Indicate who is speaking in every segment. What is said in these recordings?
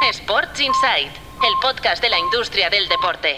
Speaker 1: Sports Insight, el podcast de la industria del deporte.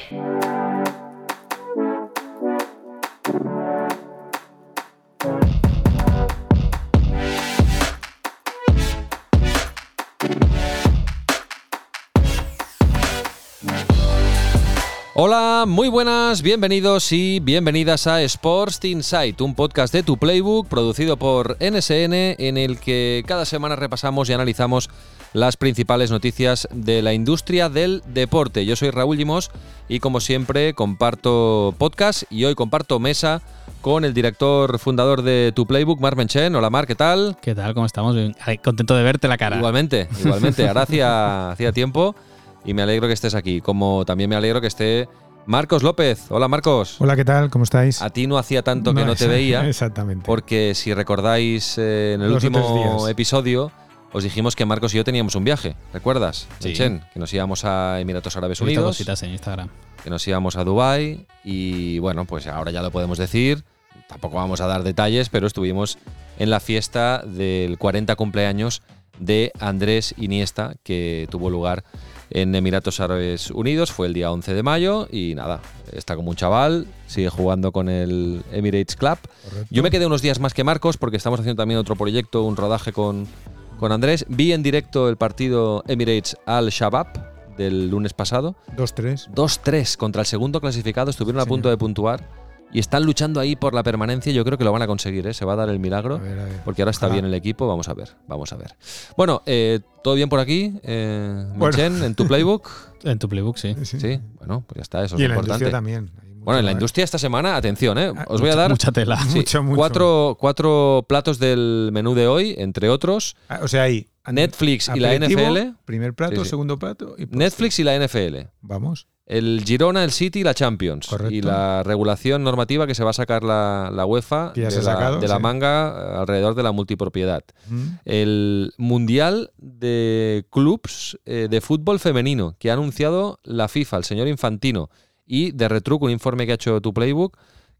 Speaker 2: Hola, muy buenas, bienvenidos y bienvenidas a Sports Insight, un podcast de Tu Playbook producido por NSN en el que cada semana repasamos y analizamos las principales noticias de la industria del deporte. Yo soy Raúl Limós y como siempre comparto podcast y hoy comparto mesa con el director fundador de Tu Playbook, Marc Menchen. Hola Marc, ¿qué tal?
Speaker 3: ¿Qué tal? ¿Cómo estamos? Contento de verte la cara.
Speaker 2: Igualmente. Ahora hacía tiempo y me alegro que estés aquí. Como también me alegro que esté Marcos López. Hola Marcos.
Speaker 4: Hola, ¿qué tal? ¿Cómo estáis?
Speaker 2: A ti no hacía tanto que no te veía.
Speaker 4: Exactamente.
Speaker 2: Porque si recordáis en el último episodio os dijimos que Marcos y yo teníamos un viaje. ¿Recuerdas?
Speaker 3: Sí.
Speaker 2: Menchen, que nos íbamos a Emiratos Árabes
Speaker 3: He visto
Speaker 2: Unidos.
Speaker 3: cositas en Instagram.
Speaker 2: Que nos íbamos a Dubái y bueno, pues ahora ya lo podemos decir. Tampoco vamos a dar detalles, pero estuvimos en la fiesta del 40 cumpleaños de Andrés Iniesta, que tuvo lugar en Emiratos Árabes Unidos. Fue el día 11 de mayo y nada, está como un chaval, sigue jugando con el Emirates Club.
Speaker 4: Correcto.
Speaker 2: Yo me quedé unos días más que Marcos porque estamos haciendo también otro proyecto, un rodaje con Andrés. Vi en directo el partido Emirates Al-Shabaab del lunes pasado.
Speaker 4: 2-3.
Speaker 2: 2-3 contra el segundo clasificado, estuvieron a punto de puntuar. Y están luchando ahí por la permanencia. Yo creo que lo van a conseguir, ¿eh? Se va a dar el milagro.
Speaker 4: A ver.
Speaker 2: Porque ahora está bien el equipo. Vamos a ver. Bueno, ¿todo bien por aquí? Menchen, ¿en Tu Playbook?
Speaker 3: En Tu Playbook, sí.
Speaker 2: Sí, bueno, pues ya está, eso
Speaker 4: Y
Speaker 2: es
Speaker 4: en la
Speaker 2: importante.
Speaker 4: industria también.
Speaker 2: Bueno, en la industria esta semana, atención, os voy a dar
Speaker 3: Mucha tela.
Speaker 2: sí,
Speaker 4: Mucho.
Speaker 2: cuatro platos del menú de hoy, entre otros.
Speaker 4: O sea, ahí.
Speaker 2: Netflix y la
Speaker 4: aperitivo,
Speaker 2: NFL.
Speaker 4: Primer plato,
Speaker 2: Sí.
Speaker 4: segundo plato. Y
Speaker 2: Netflix y la NFL.
Speaker 4: Vamos.
Speaker 2: El Girona, el City y la Champions.
Speaker 4: Correcto.
Speaker 2: Y la regulación normativa que se va a sacar la UEFA
Speaker 4: Que ya se ha sacado,
Speaker 2: de la
Speaker 4: sí.
Speaker 2: manga alrededor de la multipropiedad.
Speaker 4: Mm.
Speaker 2: El Mundial de Clubs de Fútbol Femenino que ha anunciado la FIFA, el señor Infantino. Y de retruco, un informe que ha hecho Tu Playbook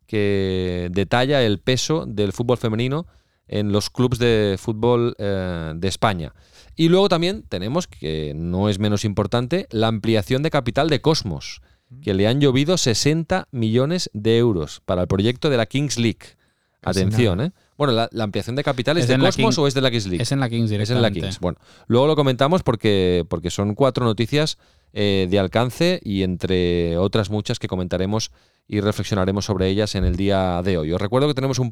Speaker 2: que detalla el peso del fútbol femenino en los clubs de fútbol de España. Y luego también tenemos, que no es menos importante, la ampliación de capital de Cosmos, que le han llovido 60 millones de euros para el proyecto de la Kings League. Atención, ¿eh? Bueno, la ampliación de capital ¿es de Cosmos o es de la Kings League?
Speaker 3: Es en la Kings directamente.
Speaker 2: Es en la Kings. Bueno, luego lo comentamos porque son 4 noticias de alcance y entre otras muchas que comentaremos y reflexionaremos sobre ellas en el día de hoy. Os recuerdo que tenemos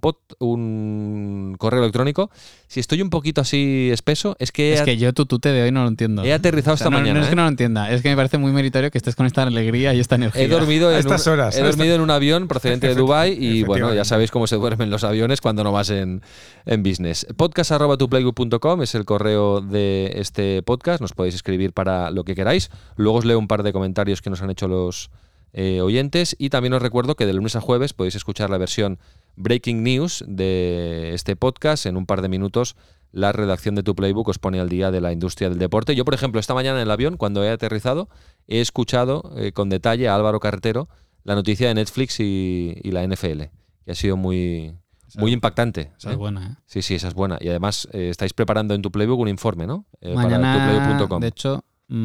Speaker 2: un correo electrónico. Si estoy un poquito así espeso, es que
Speaker 3: yo tu tute de hoy no lo entiendo.
Speaker 2: he aterrizado esta mañana.
Speaker 3: No es que no lo entienda, es que me parece muy meritorio que estés con esta alegría y esta energía.
Speaker 2: He dormido en un avión procedente de Dubái y bueno, ya sabéis cómo se duermen los aviones cuando no vas en business. Podcast@tuplaybook.com es el correo de este podcast. Nos podéis escribir para lo que queráis. Luego os leo un par de comentarios que nos han hecho los oyentes y también os recuerdo que de lunes a jueves podéis escuchar la versión Breaking News de este podcast. En un par de minutos la redacción de Tu Playbook os pone al día de la industria del deporte. Yo, por ejemplo, esta mañana en el avión, cuando he aterrizado, he escuchado con detalle a Álvaro Carretero la noticia de Netflix y la NFL, que ha sido muy impactante.
Speaker 3: Esa es buena, ¿eh?
Speaker 2: Sí, esa es buena. Y además estáis preparando en Tu Playbook un informe, ¿no?
Speaker 3: Mañana,
Speaker 2: para tuplaybook.com.
Speaker 3: de hecho,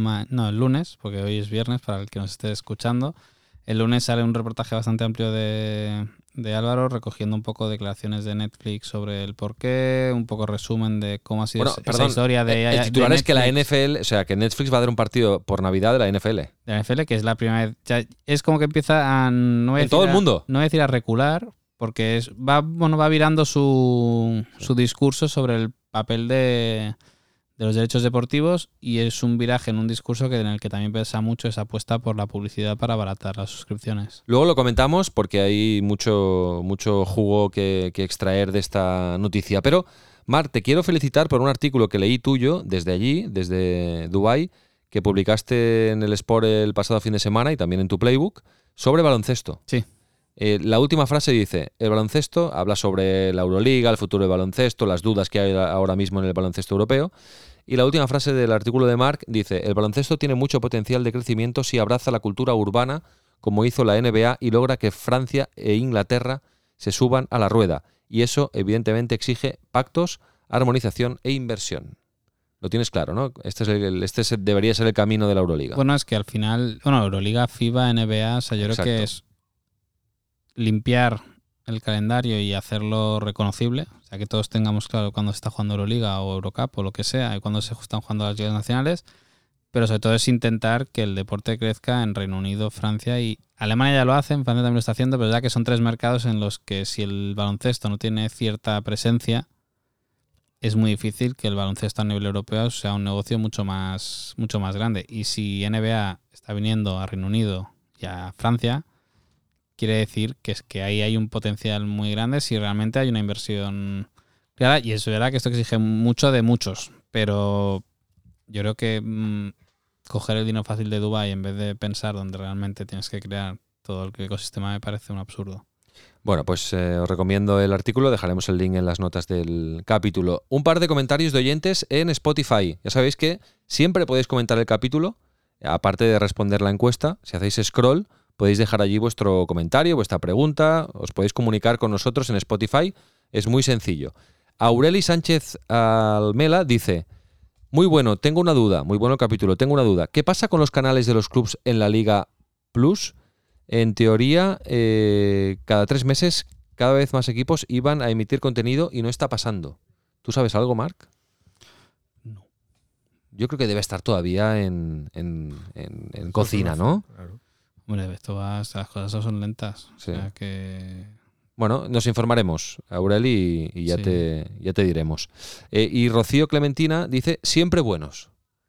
Speaker 3: el lunes, porque hoy es viernes para el que nos esté escuchando. El lunes sale un reportaje bastante amplio de Álvaro recogiendo un poco declaraciones de Netflix sobre el porqué, un poco resumen de cómo ha sido esa historia de
Speaker 2: el titular
Speaker 3: de
Speaker 2: es que la
Speaker 3: Netflix.
Speaker 2: NFL, o sea, que Netflix va a dar un partido por Navidad de la NFL.
Speaker 3: De la NFL, que es la primera vez. Ya, es como que empieza a
Speaker 2: en todo el mundo.
Speaker 3: No voy a decir a recular, porque va virando su discurso sobre el papel de los derechos deportivos y es un viraje en un discurso en el que también pesa mucho esa apuesta por la publicidad para abaratar las suscripciones.
Speaker 2: Luego lo comentamos porque hay mucho jugo que extraer de esta noticia. Pero, Marc, te quiero felicitar por un artículo que leí tuyo desde allí, desde Dubái, que publicaste en el Sport el pasado fin de semana y también en Tu Playbook, sobre baloncesto.
Speaker 3: Sí.
Speaker 2: La última frase dice, el baloncesto habla sobre la Euroliga, el futuro del baloncesto, las dudas que hay ahora mismo en el baloncesto europeo. Y la última frase del artículo de Marc dice, el baloncesto tiene mucho potencial de crecimiento si abraza la cultura urbana, como hizo la NBA, y logra que Francia e Inglaterra se suban a la rueda. Y eso, evidentemente, exige pactos, armonización e inversión. Lo tienes claro, ¿no? Debería ser el camino de la Euroliga.
Speaker 3: Bueno, es que al final, Euroliga, FIBA, NBA, o sea, yo creo que es limpiar el calendario y hacerlo reconocible, o sea, que todos tengamos claro cuándo se está jugando Euroliga o Eurocup o lo que sea, y cuándo se están jugando las ligas nacionales, pero sobre todo es intentar que el deporte crezca en Reino Unido, Francia y Alemania ya lo hacen, Francia también lo está haciendo, pero ya que son 3 mercados en los que si el baloncesto no tiene cierta presencia, es muy difícil que el baloncesto a nivel europeo sea un negocio mucho más grande. Y si NBA está viniendo a Reino Unido y a Francia, quiere decir que es que ahí hay un potencial muy grande si realmente hay una inversión clara. Y es verdad que esto exige mucho de muchos, pero yo creo que coger el dinero fácil de Dubái en vez de pensar donde realmente tienes que crear todo el ecosistema me parece un absurdo.
Speaker 2: Bueno, pues os recomiendo el artículo, dejaremos el link en las notas del capítulo. Un par de comentarios de oyentes en Spotify. Ya sabéis que siempre podéis comentar el capítulo, aparte de responder la encuesta. Si hacéis scroll, podéis dejar allí vuestro comentario, vuestra pregunta, os podéis comunicar con nosotros en Spotify. Es muy sencillo. Aureli Sánchez Almela dice: muy bueno, tengo una duda. Muy bueno el capítulo, tengo una duda. ¿Qué pasa con los canales de los clubs en la Liga Plus? En teoría, cada 3 meses, cada vez más equipos iban a emitir contenido y no está pasando. ¿Tú sabes algo, Marc?
Speaker 3: No.
Speaker 2: Yo creo que debe estar todavía en cocina, ¿no?
Speaker 3: Claro. Hombre, las cosas son lentas.
Speaker 2: Sí.
Speaker 3: O sea que...
Speaker 2: Bueno, nos informaremos, Aureli, y ya te diremos. Y Rocío Clementina dice: siempre buenos.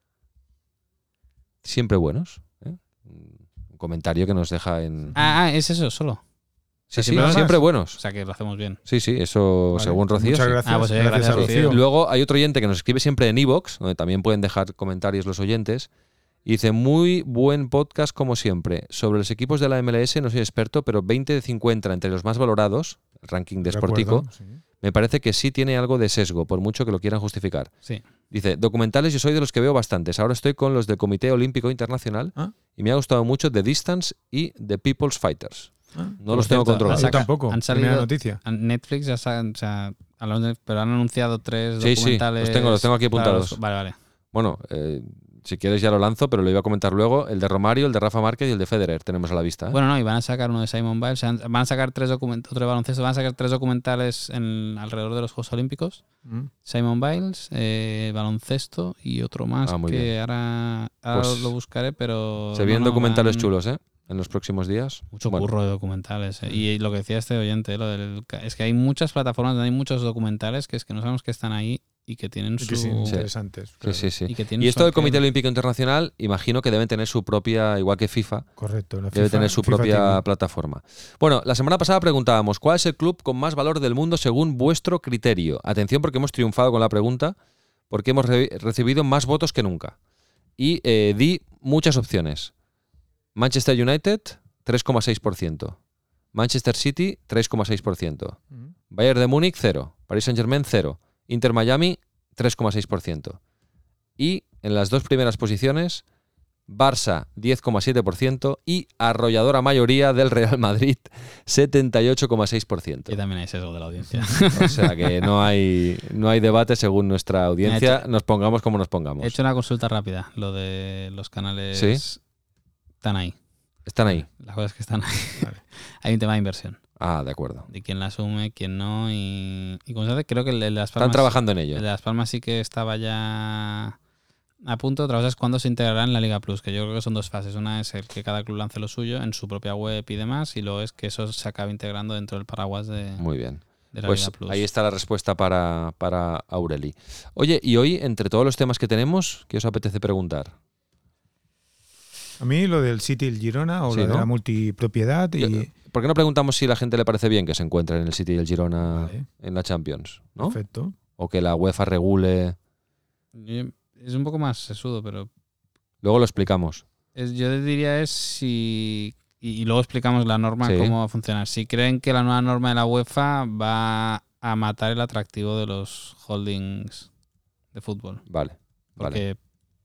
Speaker 2: Siempre buenos. Un comentario que nos deja en...
Speaker 3: es eso, solo.
Speaker 2: Sí, siempre buenos.
Speaker 3: O sea que lo hacemos bien.
Speaker 2: Sí, eso vale, según Rocío.
Speaker 4: Muchas
Speaker 2: sí.
Speaker 4: gracias.
Speaker 3: Pues gracias Rocío.
Speaker 2: Luego hay otro oyente que nos escribe siempre en iVoox, donde también pueden dejar comentarios los oyentes. Y dice: muy buen podcast como siempre. Sobre los equipos de la MLS no soy experto, pero 20 de 50 entre los más valorados, el ranking de Sportico, sí. Me parece que sí tiene algo de sesgo, por mucho que lo quieran justificar.
Speaker 3: Sí.
Speaker 2: Dice: documentales yo soy de los que veo bastantes. Ahora estoy con los del Comité Olímpico Internacional y me ha gustado mucho The Distance y The People's Fighters. No los tengo controlados.
Speaker 4: Yo tampoco.
Speaker 3: Han salido
Speaker 4: noticia.
Speaker 3: Netflix, pero han anunciado 3 documentales.
Speaker 2: Sí, los tengo aquí apuntados.
Speaker 3: Vale.
Speaker 2: Bueno, si quieres ya lo lanzo, pero lo iba a comentar luego. El de Romario, el de Rafa Márquez y el de Federer tenemos a la vista.
Speaker 3: Bueno, y van a sacar uno de Simone Biles. Van a sacar 3 documentales, otro de baloncesto. Van a sacar 3 documentales alrededor de los Juegos Olímpicos. Simone Biles, baloncesto y otro más que bien. Ahora pues lo buscaré, pero...
Speaker 2: Se vienen documentales chulos, en los próximos días.
Speaker 3: Mucho curro de documentales. Y lo que decía este oyente, es que hay muchas plataformas, hay muchos documentales que es que no sabemos que están ahí y que tienen
Speaker 4: interesantes.
Speaker 2: Claro. Sí.
Speaker 3: Y
Speaker 2: esto del Comité Olímpico Internacional, imagino que deben tener su propia, igual que FIFA.
Speaker 4: Correcto.
Speaker 2: Debe tener su propia plataforma. Bueno, la semana pasada preguntábamos: ¿cuál es el club con más valor del mundo según vuestro criterio? Atención, porque hemos triunfado con la pregunta, porque hemos recibido más votos que nunca. Y di muchas opciones. Manchester United, 3,6%. Manchester City, 3,6%. Bayern de Múnich, 0. Paris Saint-Germain, 0. Inter Miami, 3,6%. Y en las 2 primeras posiciones, Barça, 10,7%. Y arrolladora mayoría del Real Madrid, 78,6%.
Speaker 3: Y también hay sesgo de la audiencia.
Speaker 2: O sea que no hay debate según nuestra audiencia. Nos pongamos como nos pongamos.
Speaker 3: He hecho una consulta rápida. Lo de los canales...
Speaker 2: ¿Sí?
Speaker 3: Están ahí.
Speaker 2: Están ahí.
Speaker 3: La cosa es que están ahí. Vale. Hay un tema de inversión.
Speaker 2: Ah, de acuerdo.
Speaker 3: De quién la asume, quién no. Y como se hace, creo que el de Las Palmas...
Speaker 2: Están trabajando en ello.
Speaker 3: El de Las Palmas sí que estaba ya a punto. Otra cosa es cuándo se integrará en la Liga Plus, que yo creo que son 2 fases. Una es el que cada club lance lo suyo en su propia web y demás, y luego es que eso se acabe integrando dentro del paraguas de...
Speaker 2: Muy bien.
Speaker 3: De la
Speaker 2: pues
Speaker 3: Liga Plus.
Speaker 2: Ahí está la respuesta para Aureli. Oye, y hoy, entre todos los temas que tenemos, ¿qué os apetece preguntar?
Speaker 4: A mí lo del City y el Girona, o lo de la multipropiedad.
Speaker 2: ¿Por qué no preguntamos si a la gente le parece bien que se encuentren en el City y el Girona en la Champions? ¿No?
Speaker 4: Perfecto.
Speaker 2: O que la UEFA regule.
Speaker 3: Es un poco más sesudo, pero...
Speaker 2: Luego lo explicamos.
Speaker 3: Yo diría si... Y luego explicamos la norma, cómo va a funcionar. Si creen que la nueva norma de la UEFA va a matar el atractivo de los holdings de fútbol.
Speaker 2: Vale.
Speaker 3: Porque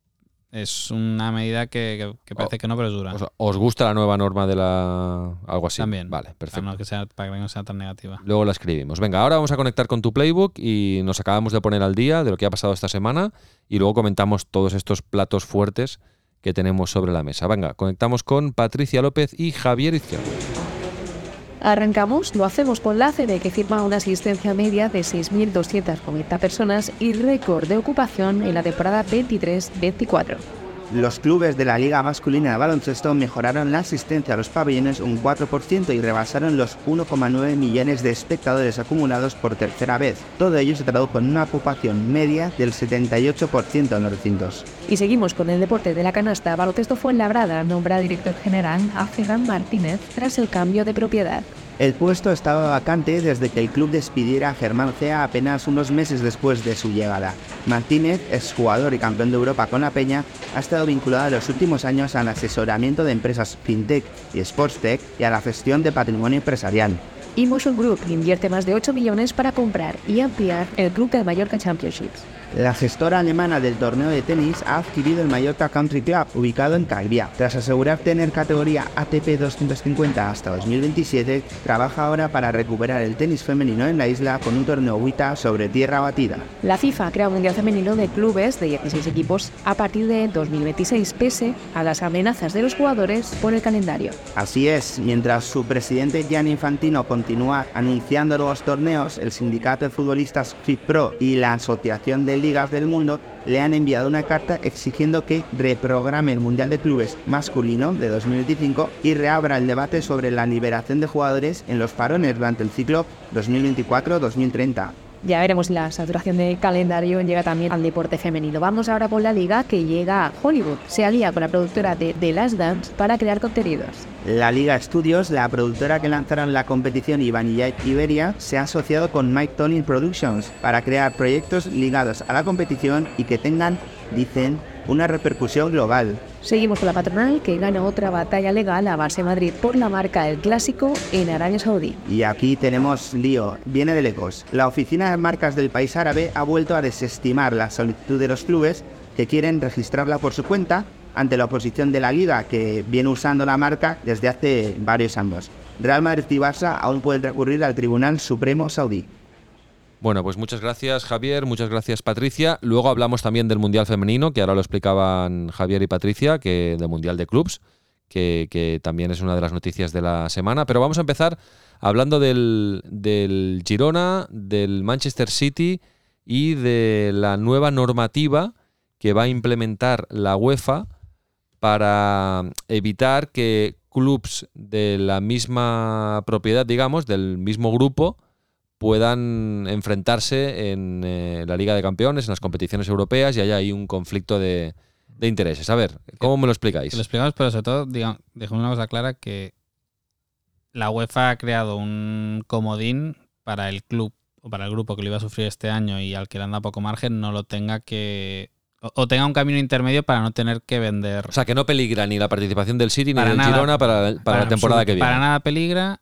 Speaker 3: es una medida que parece que no, pero es dura.
Speaker 2: ¿Os gusta la nueva norma de la algo así?
Speaker 3: También.
Speaker 2: Vale, perfecto.
Speaker 3: Para que no sea tan negativa.
Speaker 2: Luego la escribimos. Venga, ahora vamos a conectar con tu playbook y nos acabamos de poner al día de lo que ha pasado esta semana y luego comentamos todos estos platos fuertes que tenemos sobre la mesa. Venga, conectamos con Patricia López y Javier Izquierdo.
Speaker 5: Arrancamos, lo hacemos con la ACB, que firma una asistencia media de 6.290 personas y récord de ocupación en la temporada 23-24.
Speaker 6: Los clubes de la Liga Masculina de Baloncesto mejoraron la asistencia a los pabellones un 4% y rebasaron los 1,9 millones de espectadores acumulados por tercera vez. Todo ello se tradujo en una ocupación media del 78% en los recintos.
Speaker 5: Y seguimos con el deporte de la canasta. Baloncesto Fuenlabrada nombra director general a Ferran Martínez tras el cambio de propiedad.
Speaker 6: El puesto estaba vacante desde que el club despidiera a Germán Cea apenas unos meses después de su llegada. Martínez, exjugador y campeón de Europa con la Peña, ha estado vinculado en los últimos años al asesoramiento de empresas fintech y sportstech y a la gestión de patrimonio empresarial.
Speaker 5: Emotion Group invierte más de 8 millones para comprar y ampliar el club del Mallorca Championships.
Speaker 6: La gestora alemana del torneo de tenis ha adquirido el Mallorca Country Club, ubicado en Calviá. Tras asegurar tener categoría ATP 250 hasta 2027, trabaja ahora para recuperar el tenis femenino en la isla con un torneo WTA sobre tierra batida.
Speaker 5: La FIFA crea un mundial femenino de clubes de 16 equipos a partir de 2026, pese a las amenazas de los jugadores por el calendario.
Speaker 6: Así es, mientras su presidente Gianni Infantino continúa anunciando nuevos torneos, el sindicato de futbolistas FIFPro y la Asociación de Ligas del Mundo le han enviado una carta exigiendo que reprograme el Mundial de Clubes masculino de 2025 y reabra el debate sobre la liberación de jugadores en los parones durante el ciclo 2024-2030.
Speaker 5: Ya veremos si la saturación de calendario llega también al deporte femenino. Vamos ahora por la liga, que llega a Hollywood. Se alía con la productora de The Last Dance para crear contenidos.
Speaker 6: La Liga Studios, la productora que lanzaron la competición y Vanilla Iberia, se ha asociado con Mike Tollin Productions para crear proyectos ligados a la competición y que tengan, dicen, una repercusión global.
Speaker 5: Seguimos con la patronal, que gana otra batalla legal a Barça Madrid por la marca El Clásico en Arabia Saudí.
Speaker 6: Y aquí tenemos lío, viene de lejos. La oficina de marcas del país árabe ha vuelto a desestimar la solicitud de los clubes que quieren registrarla por su cuenta ante la oposición de la Liga, que viene usando la marca desde hace varios años. Real Madrid y Barça aún pueden recurrir al Tribunal Supremo Saudí.
Speaker 2: Bueno, pues muchas gracias, Javier, muchas gracias, Patricia. Luego hablamos también del Mundial Femenino, que ahora lo explicaban Javier y Patricia, que del Mundial de Clubs, que también es una de las noticias de la semana. Pero vamos a empezar hablando del Girona, del Manchester City y de la nueva normativa que va a implementar la UEFA para evitar que clubs de la misma propiedad, digamos, del mismo grupo, puedan enfrentarse en la Liga de Campeones, en las competiciones europeas, y haya ahí un conflicto de intereses. A ver, ¿cómo me lo explicáis?
Speaker 3: Lo explicamos, pero sobre todo, dejemos una cosa clara, que la UEFA ha creado un comodín para el club o para el grupo que lo iba a sufrir este año y al que le han dado poco margen, no lo tenga que... O tenga un camino intermedio para no tener que vender.
Speaker 2: O sea, que no peligra ni la participación del City ni del Girona para la temporada que viene.
Speaker 3: Para nada peligra.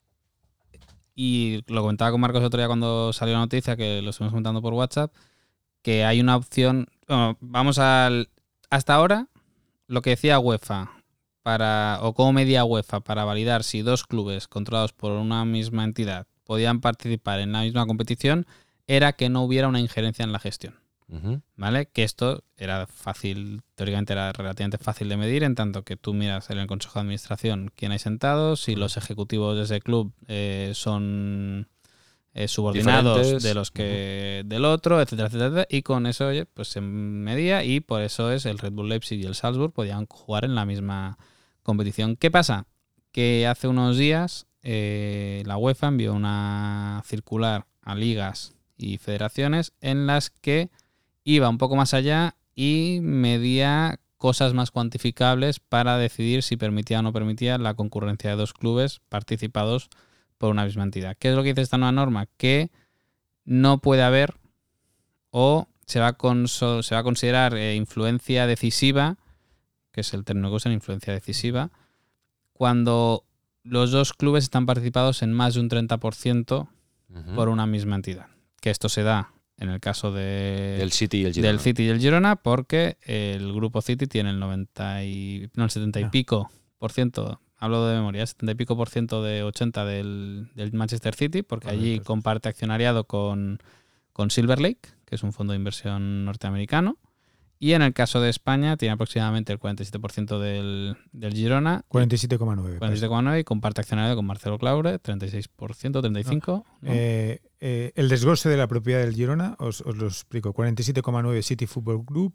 Speaker 3: Y lo comentaba con Marcos otro día cuando salió la noticia, que lo estuvimos comentando por WhatsApp, que hay una opción... Bueno, hasta ahora, lo que decía UEFA, o como medía UEFA, para validar si dos clubes controlados por una misma entidad podían participar en la misma competición, era que no hubiera una injerencia en la gestión.
Speaker 2: Uh-huh.
Speaker 3: ¿Vale? Que esto era fácil, teóricamente era relativamente fácil de medir, en tanto que tú miras en el Consejo de Administración quién hay sentados, si los ejecutivos de ese club son subordinados diferentes de los que del otro, etcétera, etcétera, y con eso, oye, pues se medía, y por eso es el Red Bull Leipzig y el Salzburg podían jugar en la misma competición. ¿Qué pasa? Que hace unos días la UEFA envió una circular a ligas y federaciones en las que iba un poco más allá y medía cosas más cuantificables para decidir si permitía o no permitía la concurrencia de dos clubes participados por una misma entidad. ¿Qué es lo que dice esta nueva norma? Que no puede haber, o se va a considerar influencia decisiva, que es el término que usan, influencia decisiva, cuando los dos clubes están participados en más de un 30% por una misma entidad. Que esto se da en el caso
Speaker 2: del City y el Girona.
Speaker 3: Del City y el Girona, porque el grupo City tiene el 70 y pico por ciento, hablo de memoria, 70 y pico por ciento de 80 del Manchester City, porque allí comparte accionariado con Silver Lake, que es un fondo de inversión norteamericano. Y en el caso de España tiene aproximadamente el 47% del Girona.
Speaker 4: 47,9.
Speaker 3: 47,9 y comparte accionariado con Marcelo Claure, 36%, 35%. ¿no?
Speaker 4: El desglose de la propiedad del Girona, os lo explico. 47,9 City Football Group,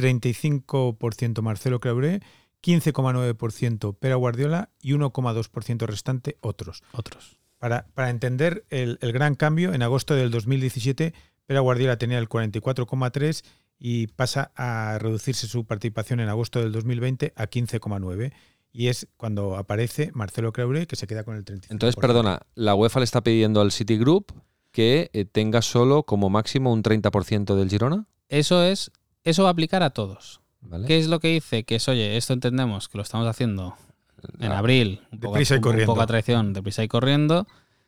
Speaker 4: 35% Marcelo Claure, 15,9% Pere Guardiola y 1,2% restante otros. Para entender el gran cambio, en agosto del 2017 Pere Guardiola tenía el 44,3% y pasa a reducirse su participación en agosto del 2020 a 15,9%. Y es cuando aparece Marcelo Claure, que se queda con el 35%.
Speaker 2: Entonces, perdona, la UEFA le está pidiendo al Citigroup que tenga solo como máximo un 30% del Girona.
Speaker 3: Eso va a aplicar a todos.
Speaker 2: ¿Vale?
Speaker 3: ¿Qué es lo que dice? Que es, oye, esto entendemos que lo estamos haciendo en abril, un poco a traición, deprisa y corriendo.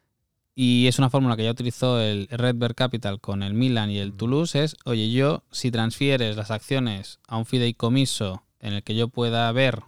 Speaker 3: Y es una fórmula que ya utilizó el Red Bear Capital con el Milan y el Toulouse. Es, oye, yo, si transfieres las acciones a un fideicomiso en el que yo pueda ver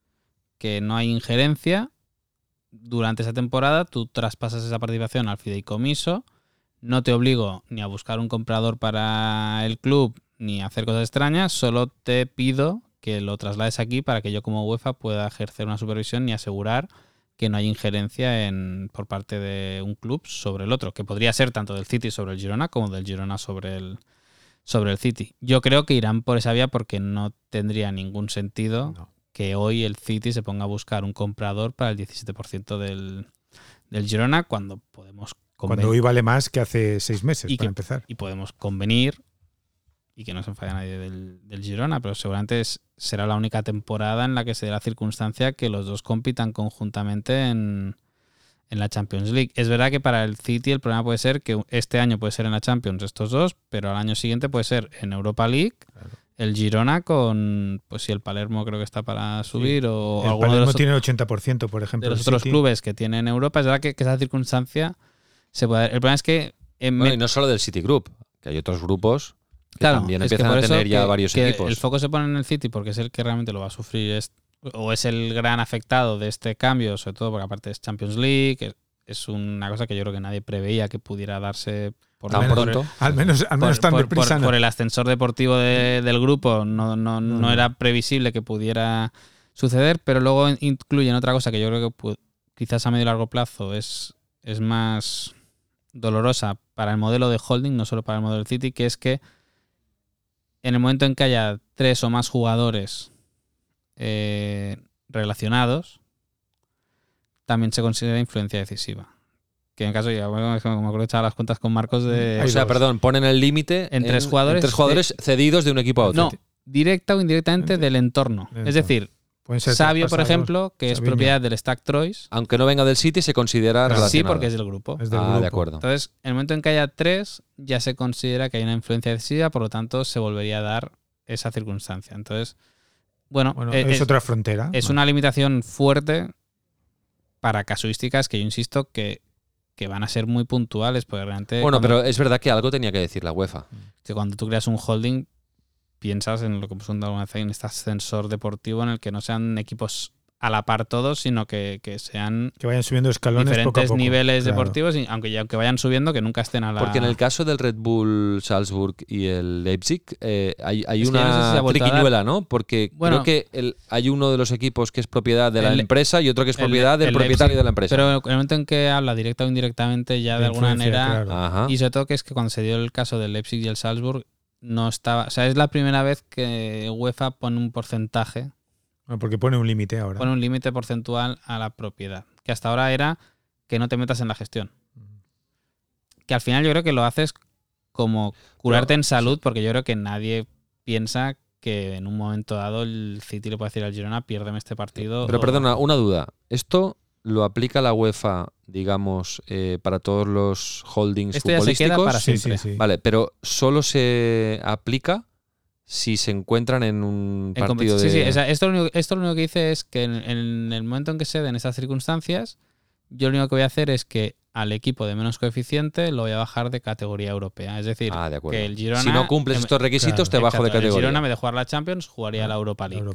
Speaker 3: que no hay injerencia, durante esa temporada tú traspasas esa participación al fideicomiso, no te obligo ni a buscar un comprador para el club ni a hacer cosas extrañas, solo te pido que lo traslades aquí para que yo como UEFA pueda ejercer una supervisión y asegurar que no hay injerencia por parte de un club sobre el otro, que podría ser tanto del City sobre el Girona como del Girona sobre el City. Yo creo que irán por esa vía porque no tendría ningún sentido que hoy el City se ponga a buscar un comprador para el 17% del Girona cuando podemos convenir.
Speaker 4: Cuando hoy vale más que hace 6 meses, para empezar.
Speaker 3: Y podemos convenir y que no se enfade nadie del Girona, pero seguramente será la única temporada en la que se dé la circunstancia que los dos compitan conjuntamente en la Champions League. Es verdad que para el City el problema puede ser que este año puede ser en la Champions estos dos, pero al año siguiente puede ser en Europa League, el Girona con, pues si el Palermo creo que está para subir, o
Speaker 4: el
Speaker 3: alguno
Speaker 4: Palermo
Speaker 3: de los,
Speaker 4: tiene el 80%, por ejemplo.
Speaker 3: de los otros clubes que tienen Europa. Es verdad que esa circunstancia se puede dar. El problema es que...
Speaker 2: y no solo del Citigroup, que hay otros grupos que también empiezan a tener ya varios equipos.
Speaker 3: El foco se pone en el City porque es el que realmente lo va a sufrir o es el gran afectado de este cambio, sobre todo porque aparte es Champions League, es una cosa que yo creo que nadie preveía que pudiera darse
Speaker 2: tan pronto.
Speaker 4: Al menos tan deprisa.
Speaker 3: Por el ascensor deportivo del grupo no era previsible que pudiera suceder, pero luego incluyen otra cosa que yo creo que quizás a medio y largo plazo es más dolorosa para el modelo de holding, no solo para el modelo del City, que es que en el momento en que haya 3 o más jugadores relacionados, también se considera influencia decisiva. Que en caso, ya me acuerdo de echar las cuentas con Marcos de...
Speaker 2: O sea, ponen el límite
Speaker 3: en 3 jugadores
Speaker 2: cedidos de un equipo a otro.
Speaker 3: No, directa o indirectamente del entorno. Es decir, Sabio, por ejemplo, que es propiedad del Stack Troyes.
Speaker 2: Aunque no venga del City, se considera relacionado.
Speaker 3: Sí, porque es del grupo.
Speaker 2: De acuerdo.
Speaker 3: Entonces, en el momento en que haya 3, ya se considera que hay una influencia decisiva, por lo tanto, se volvería a dar esa circunstancia. Entonces, bueno
Speaker 4: es otra frontera.
Speaker 3: Es una limitación fuerte para casuísticas que yo insisto que van a ser muy puntuales, porque realmente...
Speaker 2: Bueno, pero es verdad que algo tenía que decir la UEFA.
Speaker 3: Que cuando tú creas un holding, piensas en lo que hemos hablado alguna vez, en este ascensor deportivo en el que no sean equipos a la par todos, sino que sean...
Speaker 4: Que vayan subiendo escalones
Speaker 3: diferentes
Speaker 4: poco a poco,
Speaker 3: niveles deportivos, aunque vayan subiendo, que nunca estén a la...
Speaker 2: Porque en el caso del Red Bull Salzburg y el Leipzig hay una triquiñuela, ¿no? Porque creo que hay uno de los equipos que es propiedad de la empresa y otro que es propiedad del propietario
Speaker 3: Leipzig,
Speaker 2: de la empresa.
Speaker 3: Pero en el momento en que habla directa o indirectamente ya de alguna manera...
Speaker 4: Claro.
Speaker 3: Y sobre todo que es que cuando se dio el caso del Leipzig y el Salzburg no estaba... O sea, es la primera vez que UEFA pone un porcentaje...
Speaker 4: Porque pone un límite ahora.
Speaker 3: Pone un límite porcentual a la propiedad. Que hasta ahora era que no te metas en la gestión. Que al final yo creo que lo haces como curarte en salud, porque yo creo que nadie piensa que en un momento dado el City le puede decir al Girona, piérdeme este partido.
Speaker 2: Pero perdona, una duda. ¿Esto lo aplica la UEFA, digamos, para todos los holdings
Speaker 3: futbolísticos?
Speaker 2: Esto ya se queda
Speaker 3: para siempre.
Speaker 4: Sí.
Speaker 2: Vale, pero solo se aplica si se encuentran en un partido de...
Speaker 3: Sí. O sea, esto lo único que dice es que en el momento en que se den estas circunstancias, yo lo único que voy a hacer es que al equipo de menos coeficiente lo voy a bajar de categoría europea. Es decir, que el Girona...
Speaker 2: Si no cumples estos requisitos, te bajo de categoría.
Speaker 3: El Girona, en vez de jugar la Champions, jugaría la Europa League.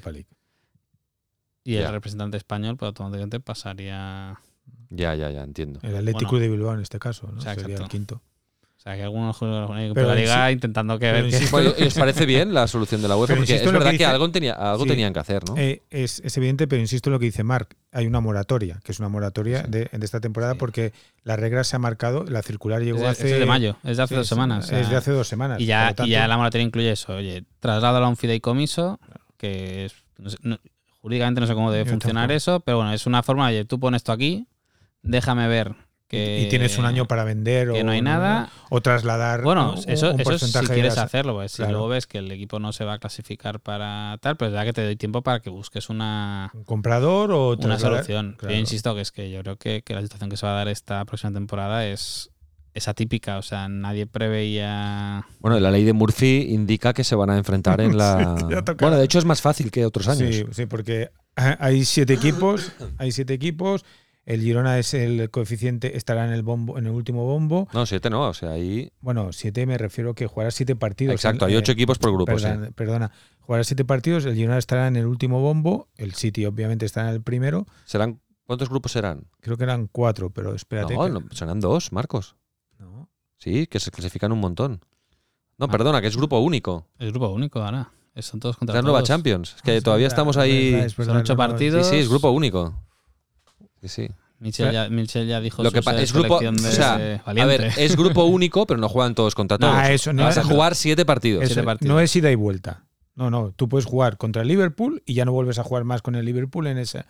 Speaker 3: Y el representante español, pues automáticamente pasaría...
Speaker 2: Ya, entiendo.
Speaker 4: El Atlético de Bilbao en este caso, ¿no? Sería el quinto.
Speaker 3: O sea, que algunos juegan por la Liga intentando que ver...
Speaker 2: ¿Y os parece bien la solución de la UEFA? Porque es verdad que algo tenían que hacer, ¿no?
Speaker 4: Es evidente, pero insisto en lo que dice Marc. Hay una moratoria, que es una moratoria de esta temporada porque la regla se ha marcado, la circular llegó hace...
Speaker 3: Es de mayo, es de hace 2 semanas.
Speaker 4: Es de hace 2 semanas.
Speaker 3: Y ya la moratoria incluye eso. Oye, trasládalo a un fideicomiso, que es, jurídicamente no sé cómo debe funcionar eso, pero bueno, es una forma, oye, tú pones esto aquí, déjame ver que...
Speaker 4: Y tienes un año para vender
Speaker 3: que no hay nada.
Speaker 4: O trasladar
Speaker 3: bueno, eso
Speaker 4: un porcentaje
Speaker 3: si quieres hacerlo, pues
Speaker 4: claro.
Speaker 3: Si luego ves que el equipo no se va a clasificar para tal, pues ya que te doy tiempo para que busques un
Speaker 4: comprador o
Speaker 3: una solución.
Speaker 4: Claro.
Speaker 3: Yo insisto que es que yo creo que la situación que se va a dar esta próxima temporada es atípica, o sea, nadie preveía...
Speaker 2: Bueno, la ley de Murphy indica que se van a enfrentar en la... Bueno, de hecho es más fácil que otros años.
Speaker 4: Sí, porque hay 7 equipos, el Girona es el coeficiente, estará en el bombo, en el último bombo.
Speaker 2: No, 7 no, o sea, ahí...
Speaker 4: Bueno, 7 me refiero que jugará 7 partidos.
Speaker 2: Exacto, hay 8 equipos por grupo,
Speaker 4: Perdona, jugará 7 partidos, el Girona estará en el último bombo, el City obviamente estará en el primero.
Speaker 2: ¿Cuántos grupos serán?
Speaker 4: Creo que eran 4, pero espérate.
Speaker 2: No, serán 2, Marcos.
Speaker 4: No.
Speaker 2: Sí, que se clasifican un montón. No, perdona, que es grupo único.
Speaker 3: Es grupo único ahora. Son todos contra
Speaker 2: todos. Es la nueva Champions. Es que todavía estamos ahí...
Speaker 4: Es verdad,
Speaker 3: son 8 partidos.
Speaker 2: Sí, es grupo único. Sí.
Speaker 3: Michel ya dijo
Speaker 2: lo que es grupo,
Speaker 3: de
Speaker 2: o sea, a ver, es grupo único, pero no juegan todos contra todos.
Speaker 4: Eso no
Speaker 2: vas a jugar 7 partidos.
Speaker 4: No es ida y vuelta. No, tú puedes jugar contra el Liverpool y ya no vuelves a jugar más con el Liverpool en ese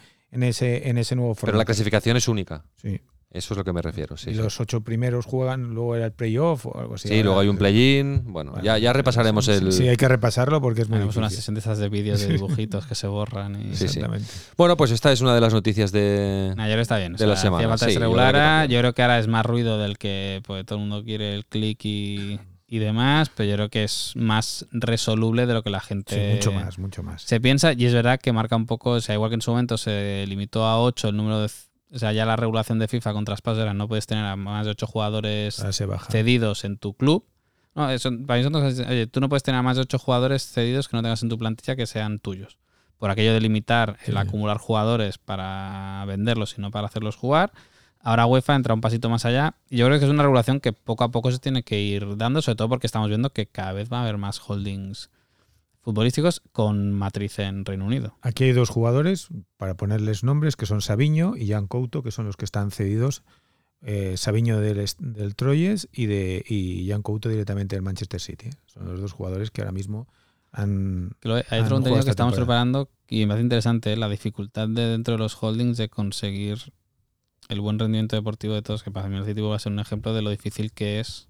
Speaker 4: nuevo formato.
Speaker 2: Pero la clasificación es única.
Speaker 4: Sí.
Speaker 2: Eso es lo que me refiero. Sí,
Speaker 4: y los 8 primeros juegan, luego era el playoff o algo así.
Speaker 2: Sí, luego hay un play-in. Bueno, ya repasaremos el...
Speaker 4: Sí, hay que repasarlo porque es muy difícil.
Speaker 3: Una sesión de esas de vídeos de dibujitos que se borran. Y...
Speaker 2: Sí. Bueno, pues esta es una de las noticias de
Speaker 3: yo creo que está bien.
Speaker 2: De la semana.
Speaker 3: Falta que se regulara. Yo creo que ahora es más ruido del que pues, todo el mundo quiere el click y demás, pero yo creo que es más resoluble de lo que la gente...
Speaker 4: Sí, mucho más.
Speaker 3: Se piensa, y es verdad que marca un poco, o sea, igual que en su momento se limitó a 8 el número de... O sea, ya la regulación de FIFA con traspasos era no puedes tener a más de 8 jugadores cedidos en tu club. No, para mí son dos cosas. Oye, tú no puedes tener a más de 8 jugadores cedidos que no tengas en tu plantilla que sean tuyos. Por aquello de limitar el acumular jugadores para venderlos y no para hacerlos jugar. Ahora UEFA entra un pasito más allá. Y yo creo que es una regulación que poco a poco se tiene que ir dando, sobre todo porque estamos viendo que cada vez va a haber más holdings futbolísticos con matriz en Reino Unido.
Speaker 4: Aquí hay 2 jugadores, para ponerles nombres, que son Savinho y Jan Couto, que son los que están cedidos. Savinho del Troyes y Jan Couto directamente del Manchester City. Son los 2 jugadores que ahora mismo han...
Speaker 3: Hay otro contenido que estamos preparando y me hace interesante la dificultad dentro de los holdings de conseguir el buen rendimiento deportivo de todos, que para mí el City va a ser un ejemplo de lo difícil que es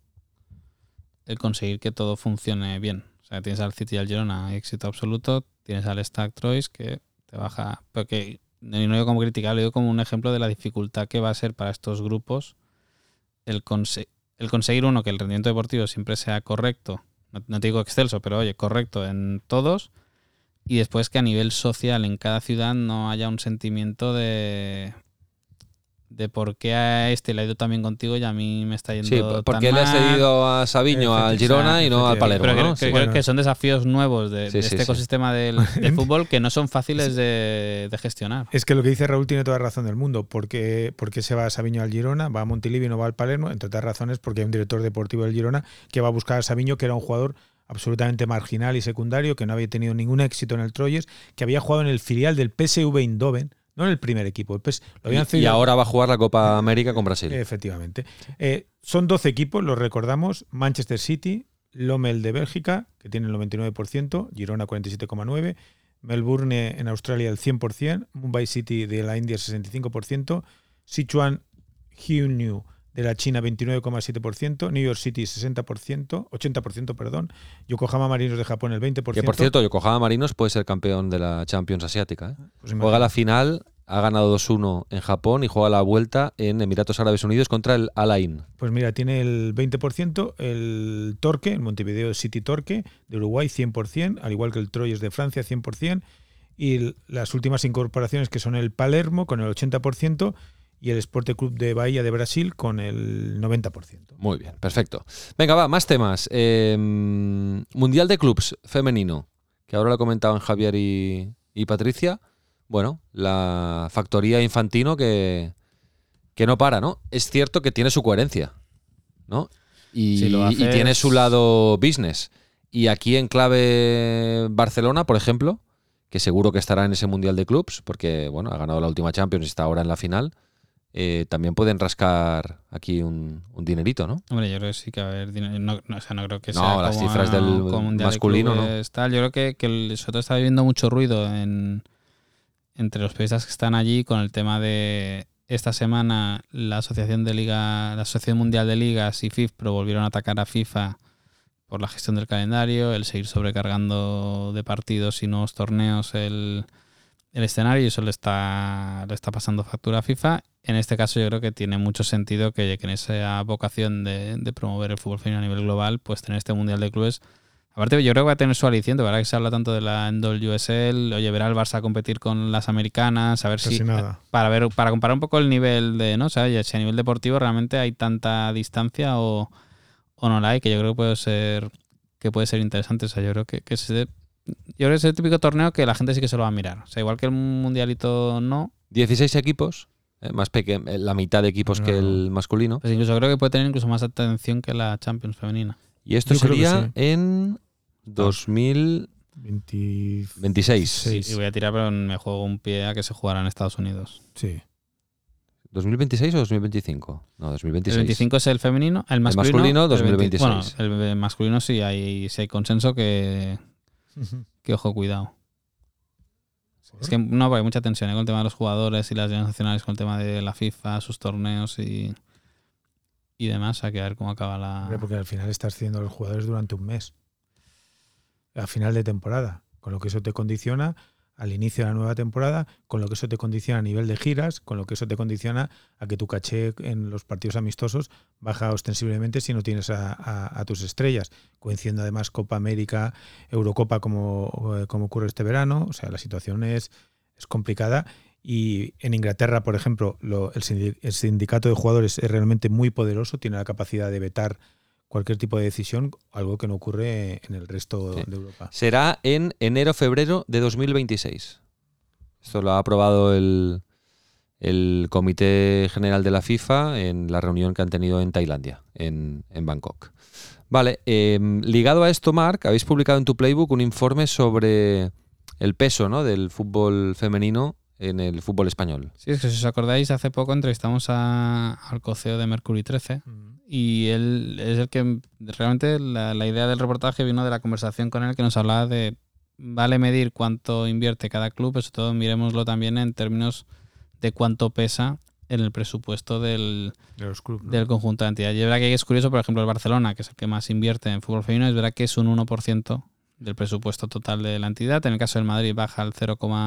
Speaker 3: el conseguir que todo funcione bien. O sea, tienes al City y al Girona, éxito absoluto. Tienes al Stade Troyes que te baja... Porque no digo como crítica, lo digo como un ejemplo de la dificultad que va a ser para estos grupos el conseguir uno que el rendimiento deportivo siempre sea correcto. No te digo excelso, pero oye, correcto en todos. Y después que a nivel social en cada ciudad no haya un sentimiento de por qué a este le ha ido tan bien contigo y a mí me está yendo tan mal.
Speaker 2: Sí, porque le has cedido a Savinho al Girona y no al Palermo,
Speaker 3: pero
Speaker 2: ¿no?
Speaker 3: Creo que son desafíos nuevos de este ecosistema del fútbol que no son fáciles de gestionar.
Speaker 4: Es que lo que dice Raúl tiene toda la razón del mundo. ¿Por qué se va a Savinho al Girona? Va a Montilivi y no va al Palermo. Entre otras razones porque hay un director deportivo del Girona que va a buscar a Savinho, que era un jugador absolutamente marginal y secundario, que no había tenido ningún éxito en el Troyes, que había jugado en el filial del PSV Eindhoven, no en el primer equipo.
Speaker 2: Y ahora va a jugar la Copa América con Brasil.
Speaker 4: Efectivamente. Son 12 equipos, los recordamos. Manchester City, Lommel de Bélgica, que tiene el 99%, Girona 47,9%, Melbourne en Australia el 100%, Mumbai City de la India 65%, Sichuan Hyunyu de la China 29,7%, New York City 80%, perdón, Yokohama Marinos de Japón el 20%.
Speaker 2: Que por cierto, Yokohama Marinos puede ser campeón de la Champions asiática. Pues juega la final, ha ganado 2-1 en Japón y juega la vuelta en Emiratos Árabes Unidos contra el Al Ain.
Speaker 4: Pues mira, tiene el 20%, el Torque, el Montevideo City Torque de Uruguay 100%, al igual que el Troyes de Francia 100%, y las últimas incorporaciones que son el Palermo con el 80%, y el Esporte Clube de Bahía de Brasil con el 90%.
Speaker 2: Muy bien, perfecto. Venga, va, más temas. Mundial de Clubs femenino, que ahora lo comentaban Javier y Patricia. Bueno, la factoría Infantino que no para, ¿no? Es cierto que tiene su coherencia, ¿no? Y tiene su lado business. Y aquí en clave Barcelona, por ejemplo, que seguro que estará en ese Mundial de Clubs, porque bueno, ha ganado la última Champions y está ahora en la final, también pueden rascar aquí un dinerito, ¿no?
Speaker 3: Hombre, yo creo que sí que va a haber dinero. No creo que sea
Speaker 2: las
Speaker 3: como,
Speaker 2: cifras del
Speaker 3: como Mundial
Speaker 2: masculino,
Speaker 3: de Clubes,
Speaker 2: ¿no?
Speaker 3: Tal. Yo creo que el Soto está viviendo mucho ruido entre los periodistas que están allí con el tema de esta semana la Asociación Mundial de Ligas y FIFPro volvieron a atacar a FIFA por la gestión del calendario, el seguir sobrecargando de partidos y nuevos torneos el escenario, y eso le está pasando factura a FIFA. En este caso yo creo que tiene mucho sentido que en esa vocación de promover el fútbol femenino a nivel global, pues tener este Mundial de Clubes. Aparte yo creo que va a tener su aliciente, ¿verdad? Que se habla tanto de la NWSL, oye, ver al Barça competir con las americanas, a ver
Speaker 4: Casi
Speaker 3: si
Speaker 4: nada.
Speaker 3: para comparar un poco el nivel de, ¿no? O sea, oye, si a nivel deportivo realmente hay tanta distancia o no la hay, que yo creo que puede ser interesante. O sea, yo creo que es el típico torneo que la gente sí que se lo va a mirar. O sea, igual que el mundialito no.
Speaker 2: 16 equipos, más la mitad de equipos que el masculino.
Speaker 3: Pues incluso creo que puede tener incluso más atención que la Champions femenina.
Speaker 2: Y esto
Speaker 4: Yo creo
Speaker 2: sería
Speaker 4: que sí.
Speaker 2: en 2026.
Speaker 3: Y voy a tirar, pero me juego un pie a que se jugará en Estados Unidos.
Speaker 4: Sí.
Speaker 2: ¿2026 o 2025? No, 2026.
Speaker 3: El 25 es el femenino, el masculino.
Speaker 2: 2026.
Speaker 3: Bueno, el masculino sí hay consenso que ojo, cuidado. Es que no, porque hay mucha tensión con el tema de los jugadores y las ligas nacionales, con el tema de la FIFA, sus torneos y demás. Hay que ver cómo acaba la...
Speaker 4: Hombre, porque al final estás haciendo a los jugadores durante un mes. A final de temporada. Con lo que eso te condiciona al inicio de la nueva temporada, con lo que eso te condiciona a nivel de giras, con lo que eso te condiciona a que tu caché en los partidos amistosos baja ostensiblemente si no tienes a tus estrellas. Coincidiendo además Copa América, Eurocopa como ocurre este verano. O sea, la situación es complicada. Y en Inglaterra, por ejemplo, el sindicato de jugadores es realmente muy poderoso, tiene la capacidad de vetar cualquier tipo de decisión, algo que no ocurre en el resto de Europa.
Speaker 2: Será en enero-febrero de 2026. Esto lo ha aprobado el Comité General de la FIFA en la reunión que han tenido en Tailandia, en Bangkok. Vale, ligado a esto, Marc, habéis publicado en tu Playbook un informe sobre el peso, ¿no?, del fútbol femenino en el fútbol español.
Speaker 3: Sí, es que si os acordáis, hace poco entrevistamos al coceo de Mercury 13 y él es el que realmente la idea del reportaje vino de la conversación con él, que nos hablaba de vale medir cuánto invierte cada club, pero sobre todo miremoslo también en términos de cuánto pesa en el presupuesto del
Speaker 4: clubes, ¿no?,
Speaker 3: del conjunto de entidades. Y es verdad que es curioso, por ejemplo, el Barcelona, que es el que más invierte en fútbol femenino, es verdad que es un 1% del presupuesto total de la entidad. En el caso del Madrid baja al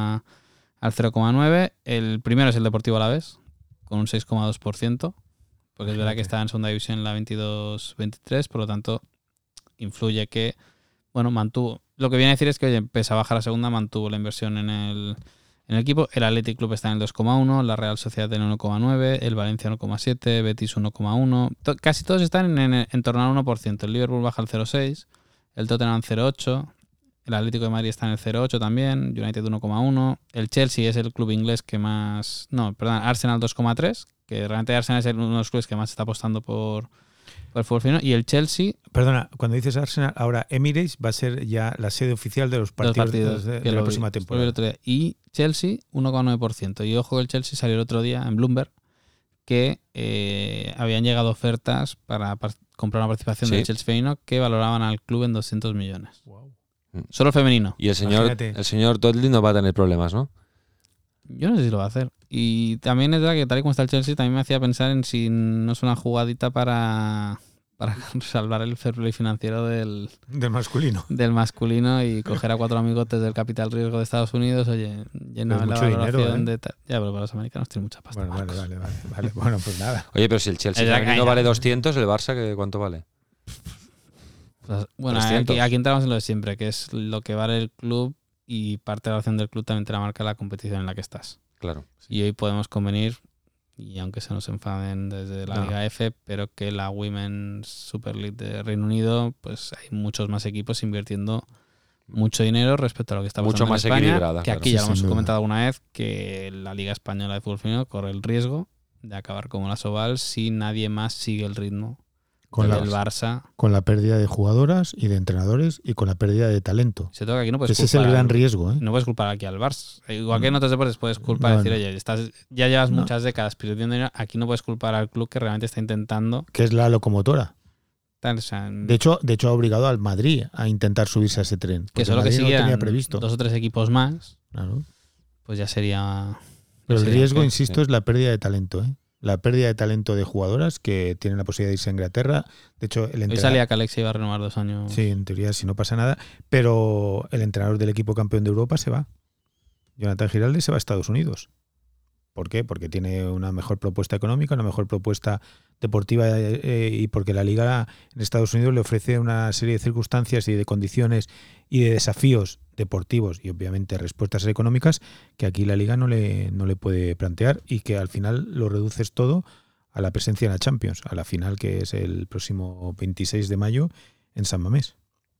Speaker 3: 0,9. El primero es el Deportivo Alavés, con un 6,2%, porque es verdad que está en segunda división en la 22-23, por lo tanto influye que, bueno, mantuvo. Lo que viene a decir es que, oye, pese a bajar a segunda, mantuvo la inversión en el equipo. El Athletic Club está en el 2,1, la Real Sociedad en el 1,9, el Valencia 1,7, Betis 1,1. Casi todos están en torno al 1%. El Liverpool baja al 0,6, el Tottenham 0,8, el Atlético de Madrid está en el 0,8 también, United 1,1, el Chelsea es el club inglés que más... No, perdón, Arsenal 2,3, que realmente Arsenal es uno de los clubes que más está apostando por el fútbol femenino, y el Chelsea...
Speaker 4: Perdona, cuando dices Arsenal, ahora Emirates va a ser ya la sede oficial de los partidos de la próxima temporada.
Speaker 3: Y Chelsea 1,9%. Y ojo que el Chelsea salió el otro día en Bloomberg que habían llegado ofertas para comprar una participación del Chelsea femenino que valoraban al club en 200 millones.
Speaker 4: Wow.
Speaker 3: Solo femenino.
Speaker 2: Y el señor Totley no va a tener problemas, ¿no?
Speaker 3: Yo no sé si lo va a hacer. Y también es verdad que tal y como está el Chelsea, también me hacía pensar en si no es una jugadita para salvar el fair play financiero del masculino y coger a 4 amigotes del capital riesgo de Estados Unidos. Oye, llena la valoración de... Ya, pero para los americanos tiene mucha pasta.
Speaker 4: Bueno, vale. Bueno, pues nada.
Speaker 2: Oye, pero si el Chelsea femenino vale 200, ¿el Barça cuánto vale?
Speaker 3: Pues, bueno, aquí entramos en lo de siempre, que es lo que vale el club, y parte de la acción del club también te la marca la competición en la que estás.
Speaker 2: Claro.
Speaker 3: Y hoy podemos convenir y aunque se nos enfaden desde la Liga F, pero que la Women's Super League de Reino Unido, pues hay muchos más equipos invirtiendo mucho dinero respecto a lo que está pasando
Speaker 2: mucho más
Speaker 3: en España,
Speaker 2: equilibrada,
Speaker 3: que
Speaker 2: claro.
Speaker 3: aquí ya
Speaker 4: Sí,
Speaker 3: lo hemos
Speaker 4: sin duda.
Speaker 3: comentado alguna vez, que la Liga Española de Fútbol Femenino corre el riesgo de acabar como la Soval si nadie más sigue el ritmo
Speaker 4: Con
Speaker 3: del
Speaker 4: la,
Speaker 3: Barça.
Speaker 4: con la pérdida de jugadodoras y de entrenadores y con la pérdida de talento.
Speaker 3: Se toca aquí no puedes
Speaker 4: Ese es el
Speaker 3: culpar
Speaker 4: gran
Speaker 3: al-
Speaker 4: riesgo, ¿eh?
Speaker 3: No puedes culpar aquí al Barça. Igual que en otros deportes puedes culpar,
Speaker 4: No,
Speaker 3: decir,
Speaker 4: no.
Speaker 3: oye, ya llevas
Speaker 4: No.
Speaker 3: muchas décadas perdiendo dinero, aquí no puedes culpar al club que realmente está intentando.
Speaker 4: Que es la locomotora.
Speaker 3: Tal, o sea,
Speaker 4: De hecho, ha obligado al Madrid a intentar subirse a ese tren.
Speaker 3: que
Speaker 4: porque
Speaker 3: solo que
Speaker 4: Madrid no lo tenía
Speaker 3: siguieran
Speaker 4: previsto.
Speaker 3: 2 o 3 equipos más,
Speaker 4: Claro.
Speaker 3: pues ya sería.
Speaker 4: Pero el
Speaker 3: sería
Speaker 4: riesgo,
Speaker 3: que-
Speaker 4: insisto, es la pérdida de talento, ¿eh? La pérdida de talento de jugadoras que tienen la posibilidad de irse a Inglaterra. De hecho, el
Speaker 3: Hoy
Speaker 4: entrenador...
Speaker 3: salía que Alexia iba a renovar 2 años.
Speaker 4: Sí, en teoría, si no pasa nada. Pero el entrenador del equipo campeón de Europa se va. Jonathan Giralde se va a Estados Unidos. ¿Por qué? Porque tiene una mejor propuesta económica, una mejor propuesta deportiva y porque la Liga en Estados Unidos le ofrece una serie de circunstancias y de condiciones y de desafíos deportivos y obviamente respuestas económicas que aquí la Liga no le puede plantear y que al final lo reduces todo a la presencia en la Champions, a la final que es el próximo 26 de mayo en San Mamés.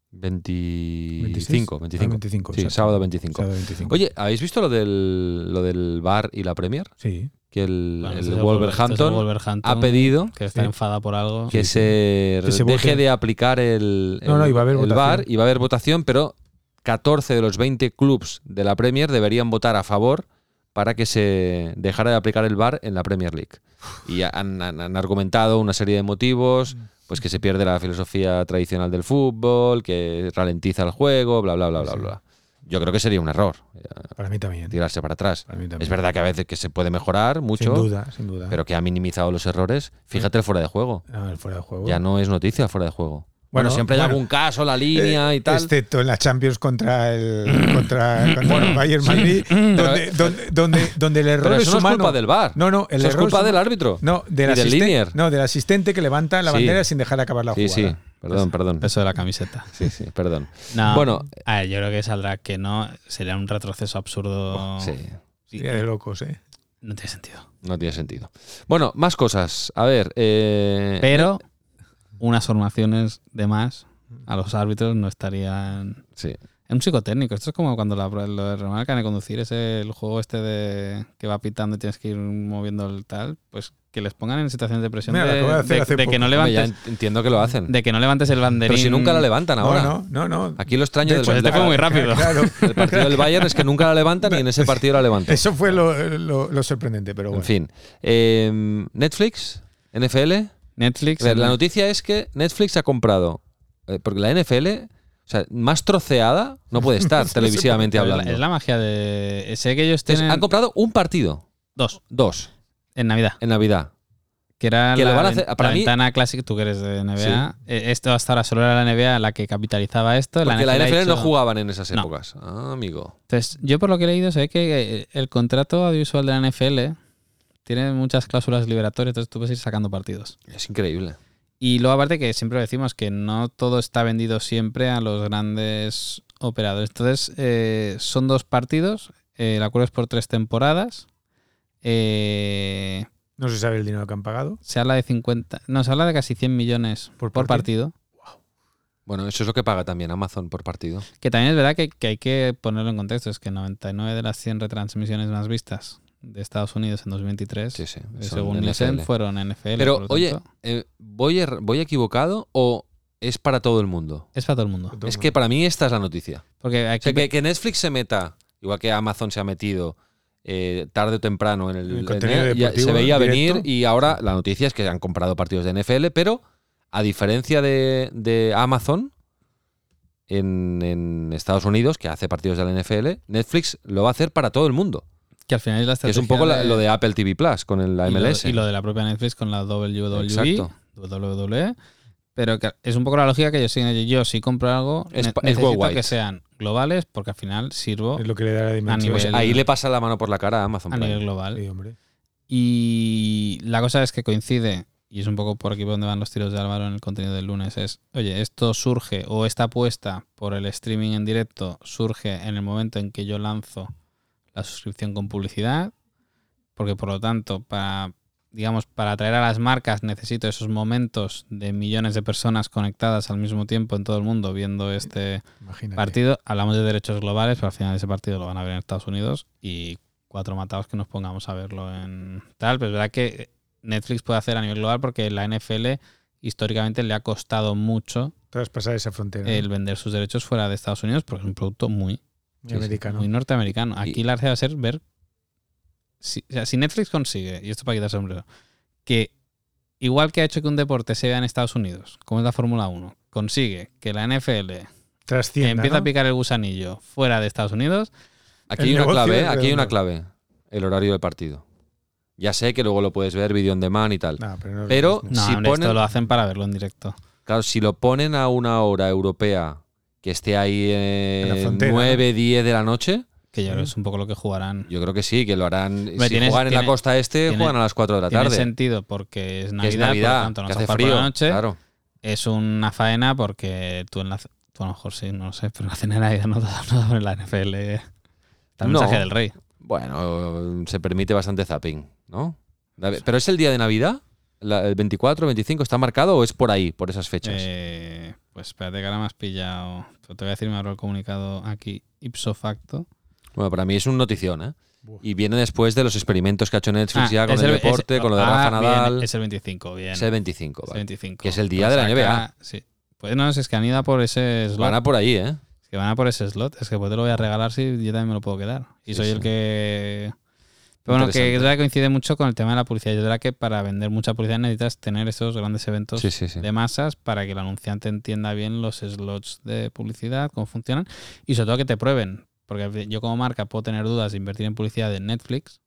Speaker 2: 25.
Speaker 4: 25,
Speaker 2: Sí,
Speaker 4: exacto.
Speaker 2: sábado 25.
Speaker 4: Sábado 25.
Speaker 2: Oye, ¿habéis visto lo del VAR y la Premier?
Speaker 4: Sí.
Speaker 2: Que el
Speaker 3: Bueno, este es el
Speaker 2: Wolverhampton
Speaker 3: Wolverhampton,
Speaker 2: ha pedido
Speaker 3: que está
Speaker 4: Sí.
Speaker 3: enfada por algo.
Speaker 2: que se
Speaker 4: Que se
Speaker 2: deje
Speaker 4: vote.
Speaker 2: de aplicar el
Speaker 4: No, iba a haber
Speaker 2: el
Speaker 4: votación.
Speaker 2: VAR y va a haber votación, pero 14 de los 20 clubs de la Premier deberían votar a favor para que se dejara de aplicar el VAR en la Premier League. Y han argumentado una serie de motivos, pues que se pierde la filosofía tradicional del fútbol, que ralentiza el juego, bla, bla, bla, bla,
Speaker 4: Sí.
Speaker 2: bla. Yo creo que sería un error
Speaker 4: Para mí también.
Speaker 2: tirarse para atrás.
Speaker 4: Para mí también.
Speaker 2: Es verdad que a veces que se puede mejorar mucho,
Speaker 4: Sin duda.
Speaker 2: pero que ha minimizado los errores. Fíjate el fuera de juego.
Speaker 4: No, el fuera de juego.
Speaker 2: Ya no es noticia fuera de juego. Bueno, siempre hay
Speaker 4: bueno,
Speaker 2: algún caso, la línea y tal.
Speaker 4: Excepto en la Champions contra el Bayern Madrid, donde el error
Speaker 2: Pero
Speaker 4: es
Speaker 2: eso no es
Speaker 4: humano.
Speaker 2: culpa del VAR.
Speaker 4: No, el
Speaker 2: Eso es
Speaker 4: error
Speaker 2: culpa
Speaker 4: es
Speaker 2: del árbitro.
Speaker 4: No,
Speaker 2: y del linier.
Speaker 4: No, del asistente que levanta la
Speaker 2: Sí.
Speaker 4: bandera sin dejar acabar la
Speaker 2: Sí,
Speaker 4: jugada.
Speaker 2: sí. Perdón.
Speaker 3: Peso de la camiseta.
Speaker 2: Sí, perdón.
Speaker 3: No,
Speaker 2: Bueno.
Speaker 3: a ver, yo creo que saldrá que no. Sería un retroceso absurdo.
Speaker 2: Sí,
Speaker 4: Sería de locos, ¿eh?
Speaker 3: No tiene sentido.
Speaker 2: no tiene sentido. Bueno, más cosas. A ver.
Speaker 3: Pero unas formaciones de más a los árbitros no estarían.
Speaker 2: Sí.
Speaker 3: Es un psicotécnico. Esto es como cuando lo de Remarca de conducir es el juego este de que va pitando y tienes que ir moviendo el tal. Pues que les pongan en situaciones de presión
Speaker 4: Mira, lo acabo de hacer hace
Speaker 3: de que
Speaker 4: poco.
Speaker 3: no
Speaker 2: Hombre, ya
Speaker 3: levantes.
Speaker 2: entiendo que lo hacen.
Speaker 3: De que no levantes el banderín.
Speaker 2: Pero si nunca la levantan ahora.
Speaker 4: No.
Speaker 2: Aquí lo extraño
Speaker 4: De
Speaker 2: del
Speaker 4: hecho,
Speaker 3: Pues este fue muy rápido.
Speaker 4: Claro.
Speaker 2: el partido del Bayern es que nunca la levantan y en ese partido la levantan.
Speaker 4: Eso fue lo sorprendente, pero bueno.
Speaker 2: En fin. Netflix, NFL.
Speaker 3: Netflix.
Speaker 2: A ver, la noticia es que Netflix ha comprado. Porque la NFL, o sea, más troceada no puede estar televisivamente hablando.
Speaker 3: Es la magia de. Sé que ellos
Speaker 2: Entonces,
Speaker 3: tienen
Speaker 2: han comprado un partido.
Speaker 3: 2 en Navidad.
Speaker 2: En Navidad.
Speaker 3: Que era
Speaker 2: Que lo
Speaker 3: la,
Speaker 2: van a hacer- para
Speaker 3: la
Speaker 2: mí-
Speaker 3: ventana clásica, tú que eres de NBA. Esto hasta ahora solo era la NBA la que capitalizaba esto.
Speaker 2: Porque la
Speaker 3: ha
Speaker 2: NFL no
Speaker 3: dicho-
Speaker 2: jugaban en esas
Speaker 3: No.
Speaker 2: épocas. Ah, amigo.
Speaker 3: Entonces, yo por lo que he leído sé que el contrato audiovisual de la NFL tiene muchas cláusulas liberatorias, entonces tú puedes ir sacando partidos.
Speaker 2: Es increíble.
Speaker 3: Y luego aparte que siempre decimos que no todo está vendido siempre a los grandes operadores. Entonces, son 2 partidos, el acuerdo es por 3 temporadas.
Speaker 4: No se sabe el dinero que han pagado.
Speaker 3: Se habla de 50, no, se habla de casi 100 millones
Speaker 4: ¿Por
Speaker 3: por partido.
Speaker 2: Bueno, eso es lo que paga también Amazon por partido.
Speaker 3: Que también es verdad que hay que ponerlo en contexto, es que 99 de las 100 retransmisiones más vistas de Estados Unidos en 2023,
Speaker 2: Sí, sí. son
Speaker 3: según
Speaker 2: NFL.
Speaker 3: Nielsen, fueron NFL.
Speaker 2: Pero,
Speaker 3: por lo
Speaker 2: oye,
Speaker 3: tanto,
Speaker 2: ¿voy equivocado o es para todo el mundo?
Speaker 3: es para todo el mundo.
Speaker 2: Es que para mí esta es la noticia.
Speaker 3: Porque
Speaker 2: O
Speaker 3: aquí
Speaker 2: sea, que Netflix se meta, igual que Amazon se ha metido tarde o temprano en
Speaker 4: El contenido
Speaker 2: ya
Speaker 4: deportivo
Speaker 2: se veía
Speaker 4: directo.
Speaker 2: venir y ahora la noticia es que han comprado partidos de NFL, pero a diferencia de Amazon en Estados Unidos, que hace partidos de la NFL, Netflix lo va a hacer para todo el mundo.
Speaker 3: que al final es la
Speaker 2: Que es
Speaker 3: estrategia
Speaker 2: un poco lo de Apple TV Plus con la
Speaker 3: y lo-
Speaker 2: MLS.
Speaker 3: Y lo de la propia Netflix con la WWE,
Speaker 2: Exacto.
Speaker 3: WWE. Pero que es un poco la lógica que yo siguen. Yo si compro algo,
Speaker 2: Es
Speaker 3: necesito
Speaker 2: worldwide.
Speaker 3: que sean globales porque al final sirvo
Speaker 4: Es lo que le da la dimensión.
Speaker 3: nivel-
Speaker 2: Pues ahí le pasa la mano por la cara a Amazon
Speaker 3: a
Speaker 2: Prime.
Speaker 3: nivel global.
Speaker 4: Sí, hombre.
Speaker 3: Y la cosa es que coincide, y es un poco por aquí por donde van los tiros de Álvaro en el contenido del lunes, es, oye, esto surge, o esta apuesta por el streaming en directo surge en el momento en que yo lanzo la suscripción con publicidad, porque por lo tanto, para digamos, para atraer a las marcas necesito esos momentos de millones de personas conectadas al mismo tiempo en todo el mundo viendo este partido. Hablamos de derechos globales, pero al final ese partido lo van a ver en Estados Unidos y 4 matados que nos pongamos a verlo en tal. Pero es verdad que Netflix puede hacer a nivel global porque la NFL históricamente le ha costado mucho
Speaker 4: traspasar esa frontera,
Speaker 3: el vender sus derechos fuera de Estados Unidos porque es un producto muy
Speaker 4: americano,
Speaker 3: muy norteamericano. Aquí la gracia va a ser ver si Netflix consigue, y esto para quitar sombrero, que igual que ha hecho que un deporte se vea en Estados Unidos, como es la Fórmula 1, consigue que la NFL empiece a picar el gusanillo fuera de Estados Unidos.
Speaker 2: Aquí hay una clave, el horario del partido. Ya sé que luego lo puedes ver video on demand y tal. Pero si
Speaker 3: esto lo hacen para verlo en directo.
Speaker 2: Claro, si lo ponen a una hora europea que esté ahí en 9, 10 de la noche,
Speaker 3: que ya es un poco lo que jugarán.
Speaker 2: Yo creo que sí, que lo harán. Si juegan en la costa este, juegan a las 4 de la tarde.
Speaker 3: Tiene sentido porque es Navidad,
Speaker 2: por lo
Speaker 3: tanto no
Speaker 2: que hace
Speaker 3: por
Speaker 2: frío.
Speaker 3: La noche.
Speaker 2: Claro.
Speaker 3: Es una faena porque tú a lo mejor sí, no lo sé, pero en la cena de Navidad no en la NFL. Está el mensaje del rey.
Speaker 2: Bueno, se permite bastante zapping, ¿no? ¿Pero es el día de Navidad? ¿El 24, 25 está marcado o es por ahí, por esas fechas?
Speaker 3: Pues espérate que ahora me has pillado. Pero te voy a decir, me abro el comunicado aquí ipso facto.
Speaker 2: Bueno, para mí es un notición, ¿eh? Y viene después de los experimentos que ha hecho Netflix ya con el deporte, con lo de Rafa Nadal.
Speaker 3: Bien, es el 25, bien.
Speaker 2: Es el 25, vale.
Speaker 3: Es el 25.
Speaker 2: Que es el día de la NBA.
Speaker 3: Sí. Pues no, es que han ido a por ese slot.
Speaker 2: Van a por ahí, ¿eh?
Speaker 3: Es que van a por ese slot. Es que pues te lo voy a regalar si yo también me lo puedo quedar. Y soy el que... Pero bueno, que es verdad que coincide mucho con el tema de la publicidad. Es verdad que para vender mucha publicidad necesitas tener esos grandes eventos de masas para que el anunciante entienda bien los slots de publicidad, cómo funcionan y sobre todo que te prueben. Porque yo como marca puedo tener dudas de invertir en publicidad en Netflix,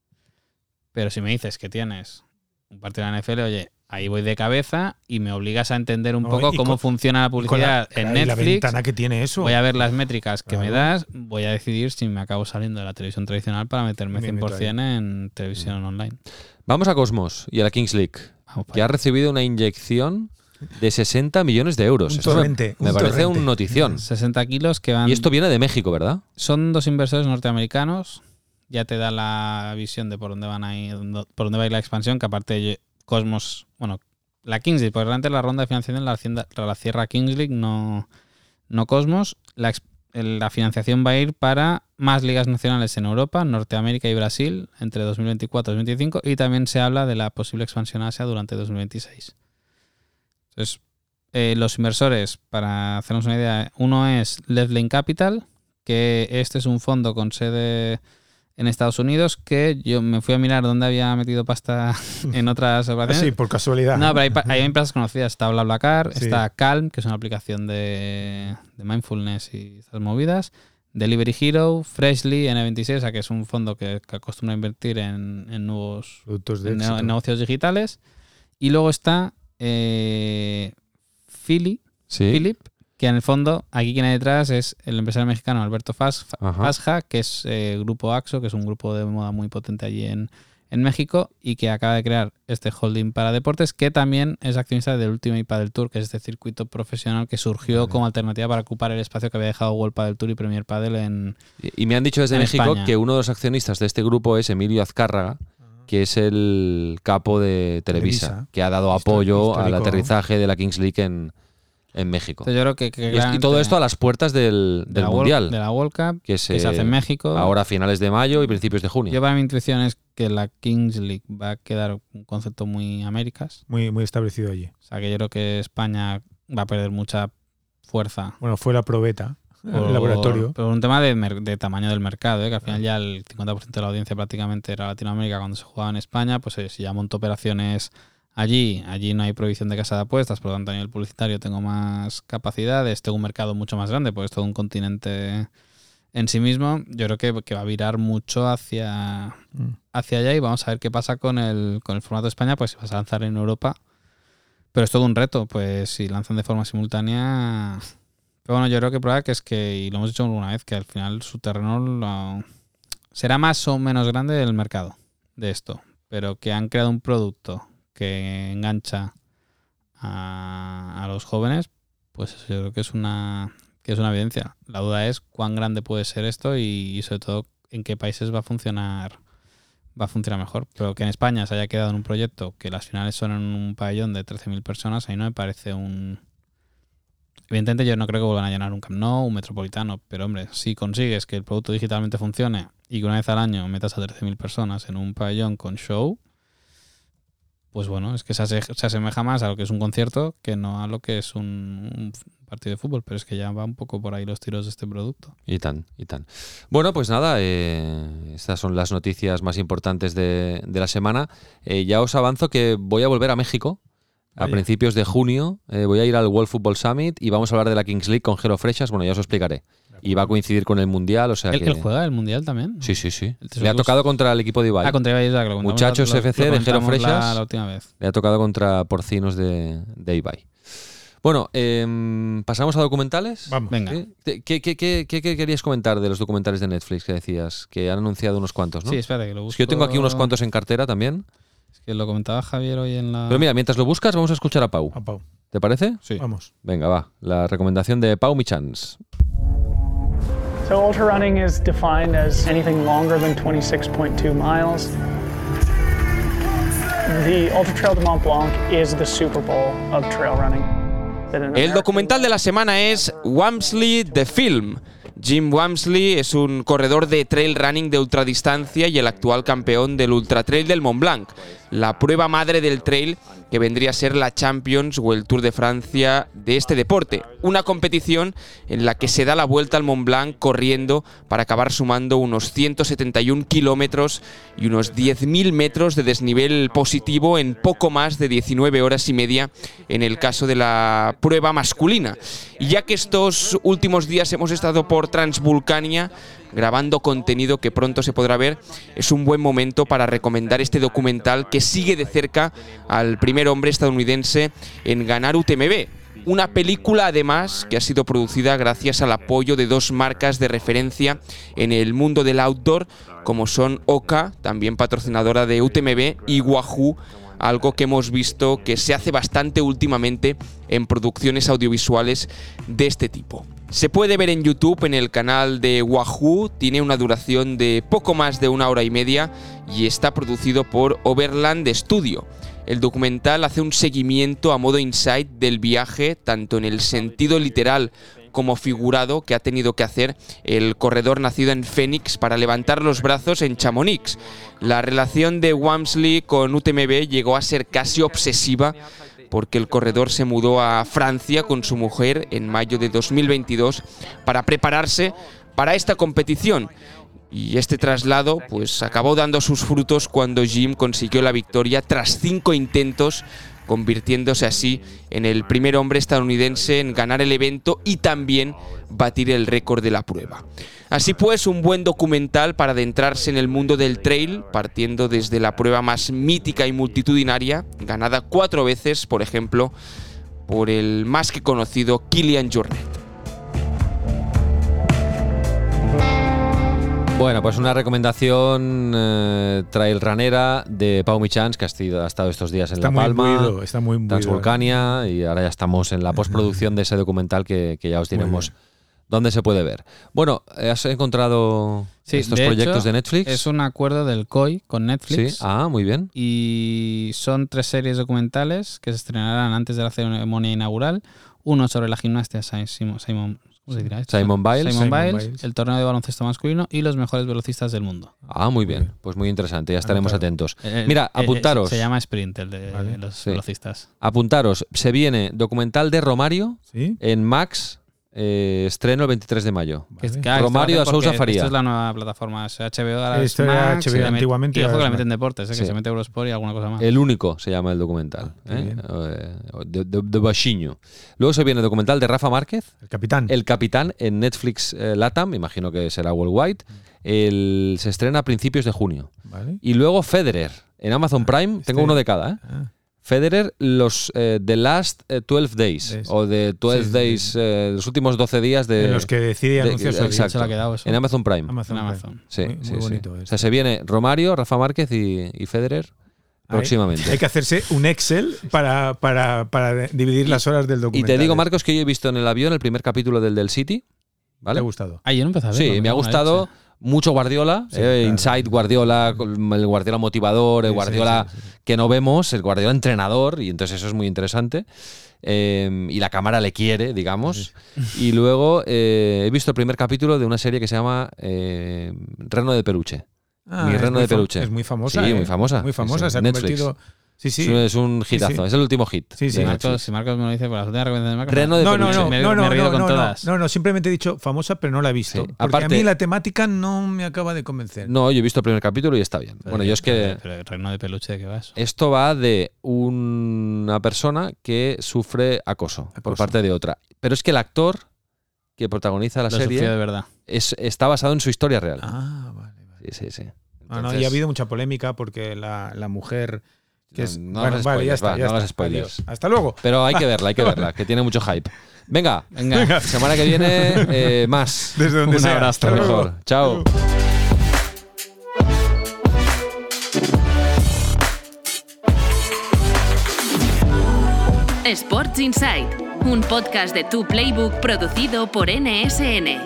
Speaker 3: pero si me dices que tienes un partido de la NFL, oye, ahí voy de cabeza y me obligas a entender un poco cómo funciona la publicidad en Netflix.
Speaker 4: La ventana que tiene eso.
Speaker 3: Voy a ver las métricas que me das, voy a decidir si me acabo saliendo de la televisión tradicional para meterme 100% en televisión online.
Speaker 2: Vamos a Cosmos y a la Kings League, que ha recibido una inyección de 60 millones de euros. Me parece un notición.
Speaker 3: 60 kilos que van...
Speaker 2: Y esto viene de México, ¿verdad?
Speaker 3: Son 2 inversores norteamericanos. Ya te da la visión de por dónde van a ir, por dónde va a ir la expansión, que aparte de Cosmos, bueno, la Kings League, porque realmente la ronda de financiación la cierra Kings League, no Cosmos. La financiación va a ir para más ligas nacionales en Europa, Norteamérica y Brasil entre 2024 y 2025, y también se habla de la posible expansión a Asia durante 2026. Entonces, los inversores, para hacernos una idea, uno es Left Lane Capital, que este es un fondo con sede en Estados Unidos, que yo me fui a mirar dónde había metido pasta en otras operaciones.
Speaker 4: Sí, por casualidad.
Speaker 3: No, pero hay empresas conocidas. Está BlaBlaCar, está Calm, que es una aplicación de mindfulness y esas movidas, Delivery Hero, Freshly, N26, o sea, que es un fondo que acostumbra a invertir en nuevos
Speaker 4: productos de
Speaker 3: en negocios digitales. Y luego está Philip, que en el fondo, aquí quien hay detrás es el empresario mexicano Alberto Fasja, que es Grupo Axo, que es un grupo de moda muy potente allí en México y que acaba de crear este holding para deportes, que también es accionista del Ultimate Padel Tour, que es este circuito profesional que surgió como alternativa para ocupar el espacio que había dejado World Padel Tour y Premier Padel
Speaker 2: Y me han dicho desde México
Speaker 3: España.
Speaker 2: Que uno de los accionistas de este grupo es Emilio Azcárraga, que es el capo de Televisa. Que ha dado apoyo al aterrizaje de la Kings League en México.
Speaker 3: Entonces yo creo que
Speaker 2: y todo esto a las puertas del Mundial.
Speaker 3: De la World Cup,
Speaker 2: que
Speaker 3: se hace en México.
Speaker 2: Ahora a finales de mayo y principios de junio.
Speaker 3: Yo para mi intuición es que la Kings League va a quedar un concepto muy Américas.
Speaker 4: Muy establecido allí.
Speaker 3: O sea que yo creo que España va a perder mucha fuerza.
Speaker 4: Bueno, fue la probeta, el laboratorio.
Speaker 3: Por un tema de tamaño del mercado, que al final ya el 50% de la audiencia prácticamente era Latinoamérica cuando se jugaba en España, pues si ya monto operaciones allí no hay prohibición de casa de apuestas, por lo tanto a nivel publicitario tengo más capacidades, tengo un mercado mucho más grande, porque es todo un continente en sí mismo. Yo creo que va a virar mucho hacia allá y vamos a ver qué pasa con el formato de España, pues si vas a lanzar en Europa. Pero es todo un reto, pues si lanzan de forma simultánea. Pero bueno, yo creo que prueba que es que, y lo hemos dicho alguna vez, que al final su terreno será más o menos grande el mercado de esto, pero que han creado un producto que engancha a los jóvenes, pues eso yo creo que es una evidencia. La duda es cuán grande puede ser esto y sobre todo en qué países va a funcionar va a funcionar mejor. Pero que en España se haya quedado en un proyecto que las finales son en un pabellón de 13.000 personas, ahí no me parece un... Evidentemente yo no creo que vuelvan a llenar un Camp Nou, un Metropolitano, pero hombre, si consigues que el producto digitalmente funcione y que una vez al año metas a 13.000 personas en un pabellón con show, pues bueno, es que se asemeja más a lo que es un concierto que no a lo que es un partido de fútbol, pero es que ya va un poco por ahí los tiros de este producto.
Speaker 2: Y tan. Bueno, pues nada, estas son las noticias más importantes de la semana. Ya os avanzo que voy a volver a México. A principios de junio voy a ir al World Football Summit y vamos a hablar de la Kings League con Jero Freixas. Bueno, ya os lo explicaré. Y va a coincidir con el Mundial, o sea
Speaker 3: ¿Él juega el Mundial también?
Speaker 2: Sí. Le ha tocado contra el equipo de Ibai.
Speaker 3: Contra Ibai, ya que lo contamos.
Speaker 2: Muchachos FC de Jero Freixas.
Speaker 3: La última vez.
Speaker 2: Le ha tocado contra Porcinos de Ibai. Bueno, ¿pasamos a documentales?
Speaker 4: Vamos.
Speaker 3: Venga.
Speaker 2: ¿Sí? ¿Qué querías comentar de los documentales de Netflix que decías? Que han anunciado unos cuantos, ¿no?
Speaker 3: Sí, espérate que lo busco.
Speaker 2: Es que yo tengo aquí unos cuantos en cartera también.
Speaker 3: Es que lo comentaba Javier hoy en la...
Speaker 2: Pero mira, mientras lo buscas, vamos a escuchar a Pau. ¿Te parece?
Speaker 3: Sí.
Speaker 4: Vamos.
Speaker 2: Venga, va. La recomendación de Pau Michans.
Speaker 7: So ultra running is defined as anything longer than 26.2 miles. The Ultra Trail de Mont Blanc is the Super Bowl of trail running.
Speaker 8: El documental de la semana es Walmsley The Film. Jim Walmsley es un corredor de trail running de ultradistancia y el actual campeón del Ultra Trail del Mont Blanc, la prueba madre del trail que vendría a ser la Champions o el Tour de Francia de este deporte. Una competición en la que se da la vuelta al Mont Blanc corriendo para acabar sumando unos 171 kilómetros y unos 10.000 metros de desnivel positivo en poco más de 19 horas y media en el caso de la prueba masculina. Y ya que estos últimos días hemos estado por Transvulcania grabando contenido que pronto se podrá ver, es un buen momento para recomendar este documental que sigue de cerca al primer hombre estadounidense en ganar UTMB. Una película, además, que ha sido producida gracias al apoyo de dos marcas de referencia en el mundo del outdoor, como son Oka, también patrocinadora de UTMB, y Wahoo, algo que hemos visto que se hace bastante últimamente en producciones audiovisuales de este tipo. Se puede ver en YouTube en el canal de Wahoo, tiene una duración de poco más de 1 hora y media y está producido por Overland Studio. El documental hace un seguimiento a modo insight del viaje, tanto en el sentido literal como figurado que ha tenido que hacer el corredor nacido en Phoenix para levantar los brazos en Chamonix. La relación de Walmsley con UTMB llegó a ser casi obsesiva porque el corredor se mudó a Francia con su mujer en mayo de 2022 para prepararse para esta competición. Y este traslado pues acabó dando sus frutos cuando Jim consiguió la victoria tras 5 intentos, convirtiéndose así en el primer hombre estadounidense en ganar el evento y también batir el récord de la prueba. Así pues, un buen documental para adentrarse en el mundo del trail, partiendo desde la prueba más mítica y multitudinaria, ganada 4 veces, por ejemplo, por el más que conocido Kilian Jornet.
Speaker 2: Bueno, pues una recomendación trail runera de Pau Michans, que ha estado estos días en La Palma,
Speaker 4: está muy
Speaker 2: Transvulcania, y ahora ya estamos en la postproducción de ese documental que ya os diremos dónde se puede ver. Bueno, ¿has encontrado estos proyectos de Netflix?
Speaker 3: Es un acuerdo del COI con Netflix.
Speaker 2: Sí, muy bien.
Speaker 3: Y son 3 series documentales que se estrenarán antes de la ceremonia inaugural. Uno sobre la gimnasia Simone Biles, el torneo de baloncesto masculino y los mejores velocistas del mundo.
Speaker 2: Muy bien, pues muy interesante, ya estaremos atentos. Mira, apuntaros.
Speaker 3: Se llama Sprint, el de los velocistas.
Speaker 2: Apuntaros, se viene documental de Romario en Max, estreno el 23 de mayo. Romario a Sousa Faría.
Speaker 3: Esto es la nueva plataforma, es HBO. Ahora
Speaker 4: esto era
Speaker 3: Max,
Speaker 4: HBO antiguamente.
Speaker 3: Y ojo que le meten deportes, que se mete Eurosport y alguna cosa más.
Speaker 2: El único se llama el documental. De Baxiño. Luego se viene el documental de Rafa Márquez. El Capitán en Netflix Latam, imagino que será worldwide. Se estrena a principios de junio.
Speaker 4: Vale.
Speaker 2: Y luego Federer en Amazon Prime. Tengo uno de cada, Federer, los The Last 12 Days, o de 12 Days, los últimos 12 días de...
Speaker 4: En los que decide anunciar su
Speaker 2: exacto,
Speaker 3: se le ha quedado eso.
Speaker 2: en Amazon Prime.
Speaker 4: Amazon.
Speaker 2: Sí,
Speaker 4: muy bonito.
Speaker 2: O sea, se viene Romario, Rafa Márquez y Federer próximamente.
Speaker 4: Hay que hacerse un Excel para dividir las horas del documental.
Speaker 2: Y te digo, Marcos, que yo he visto en el avión el primer capítulo del City. ¿Vale?
Speaker 4: ¿Te ha gustado?
Speaker 3: Yo no empecé a verlo.
Speaker 2: Sí, me ha gustado mucho Guardiola, claro. Inside Guardiola, el Guardiola motivador, el Guardiola que no vemos, el Guardiola entrenador, y entonces eso es muy interesante. Y la cámara le quiere, digamos. Y luego he visto el primer capítulo de una serie que se llama Reno de Peluche. Mi Reno de Peluche.
Speaker 4: Es muy famosa.
Speaker 2: Sí, muy famosa.
Speaker 4: Muy famosa, se ha
Speaker 2: Netflix.
Speaker 4: convertido... Sí.
Speaker 2: Es un hitazo, es el último hit.
Speaker 4: Sí.
Speaker 3: Si Marcos me lo dice por las últimas recomendaciones de Marcos.
Speaker 2: Reno de Peluche.
Speaker 3: Me he reído con todas.
Speaker 4: No, simplemente he dicho famosa, pero no la he visto.
Speaker 2: Sí.
Speaker 4: Porque
Speaker 2: Aparte,
Speaker 4: a mí la temática no me acaba de convencer.
Speaker 2: No, yo he visto el primer capítulo y está bien. Bueno, yo es que...
Speaker 3: Pero el Reno de Peluche, ¿de qué va eso?
Speaker 2: Esto va de una persona que sufre acoso por parte de otra. Pero es que el actor que protagoniza la serie
Speaker 3: de verdad.
Speaker 2: Está basado en su historia real.
Speaker 4: Ah, vale.
Speaker 2: Sí.
Speaker 4: Entonces,
Speaker 2: Entonces,
Speaker 4: y ha habido mucha polémica porque la mujer... Que es,
Speaker 2: no hagas spoilers, no hagas spoilers.
Speaker 4: Hasta luego.
Speaker 2: Pero hay que verla, que tiene mucho hype. Venga. Semana que viene más.
Speaker 4: Desde donde sea.
Speaker 2: Un abrazo. Mejor. Chao.
Speaker 1: Sports Insight, un podcast de Tu Playbook producido por NSN.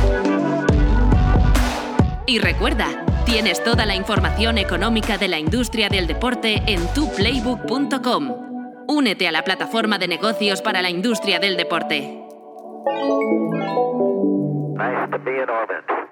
Speaker 1: Y recuerda, tienes toda la información económica de la industria del deporte en tuplaybook.com. Únete a la plataforma de negocios para la industria del deporte.
Speaker 9: Nice to be in orbit.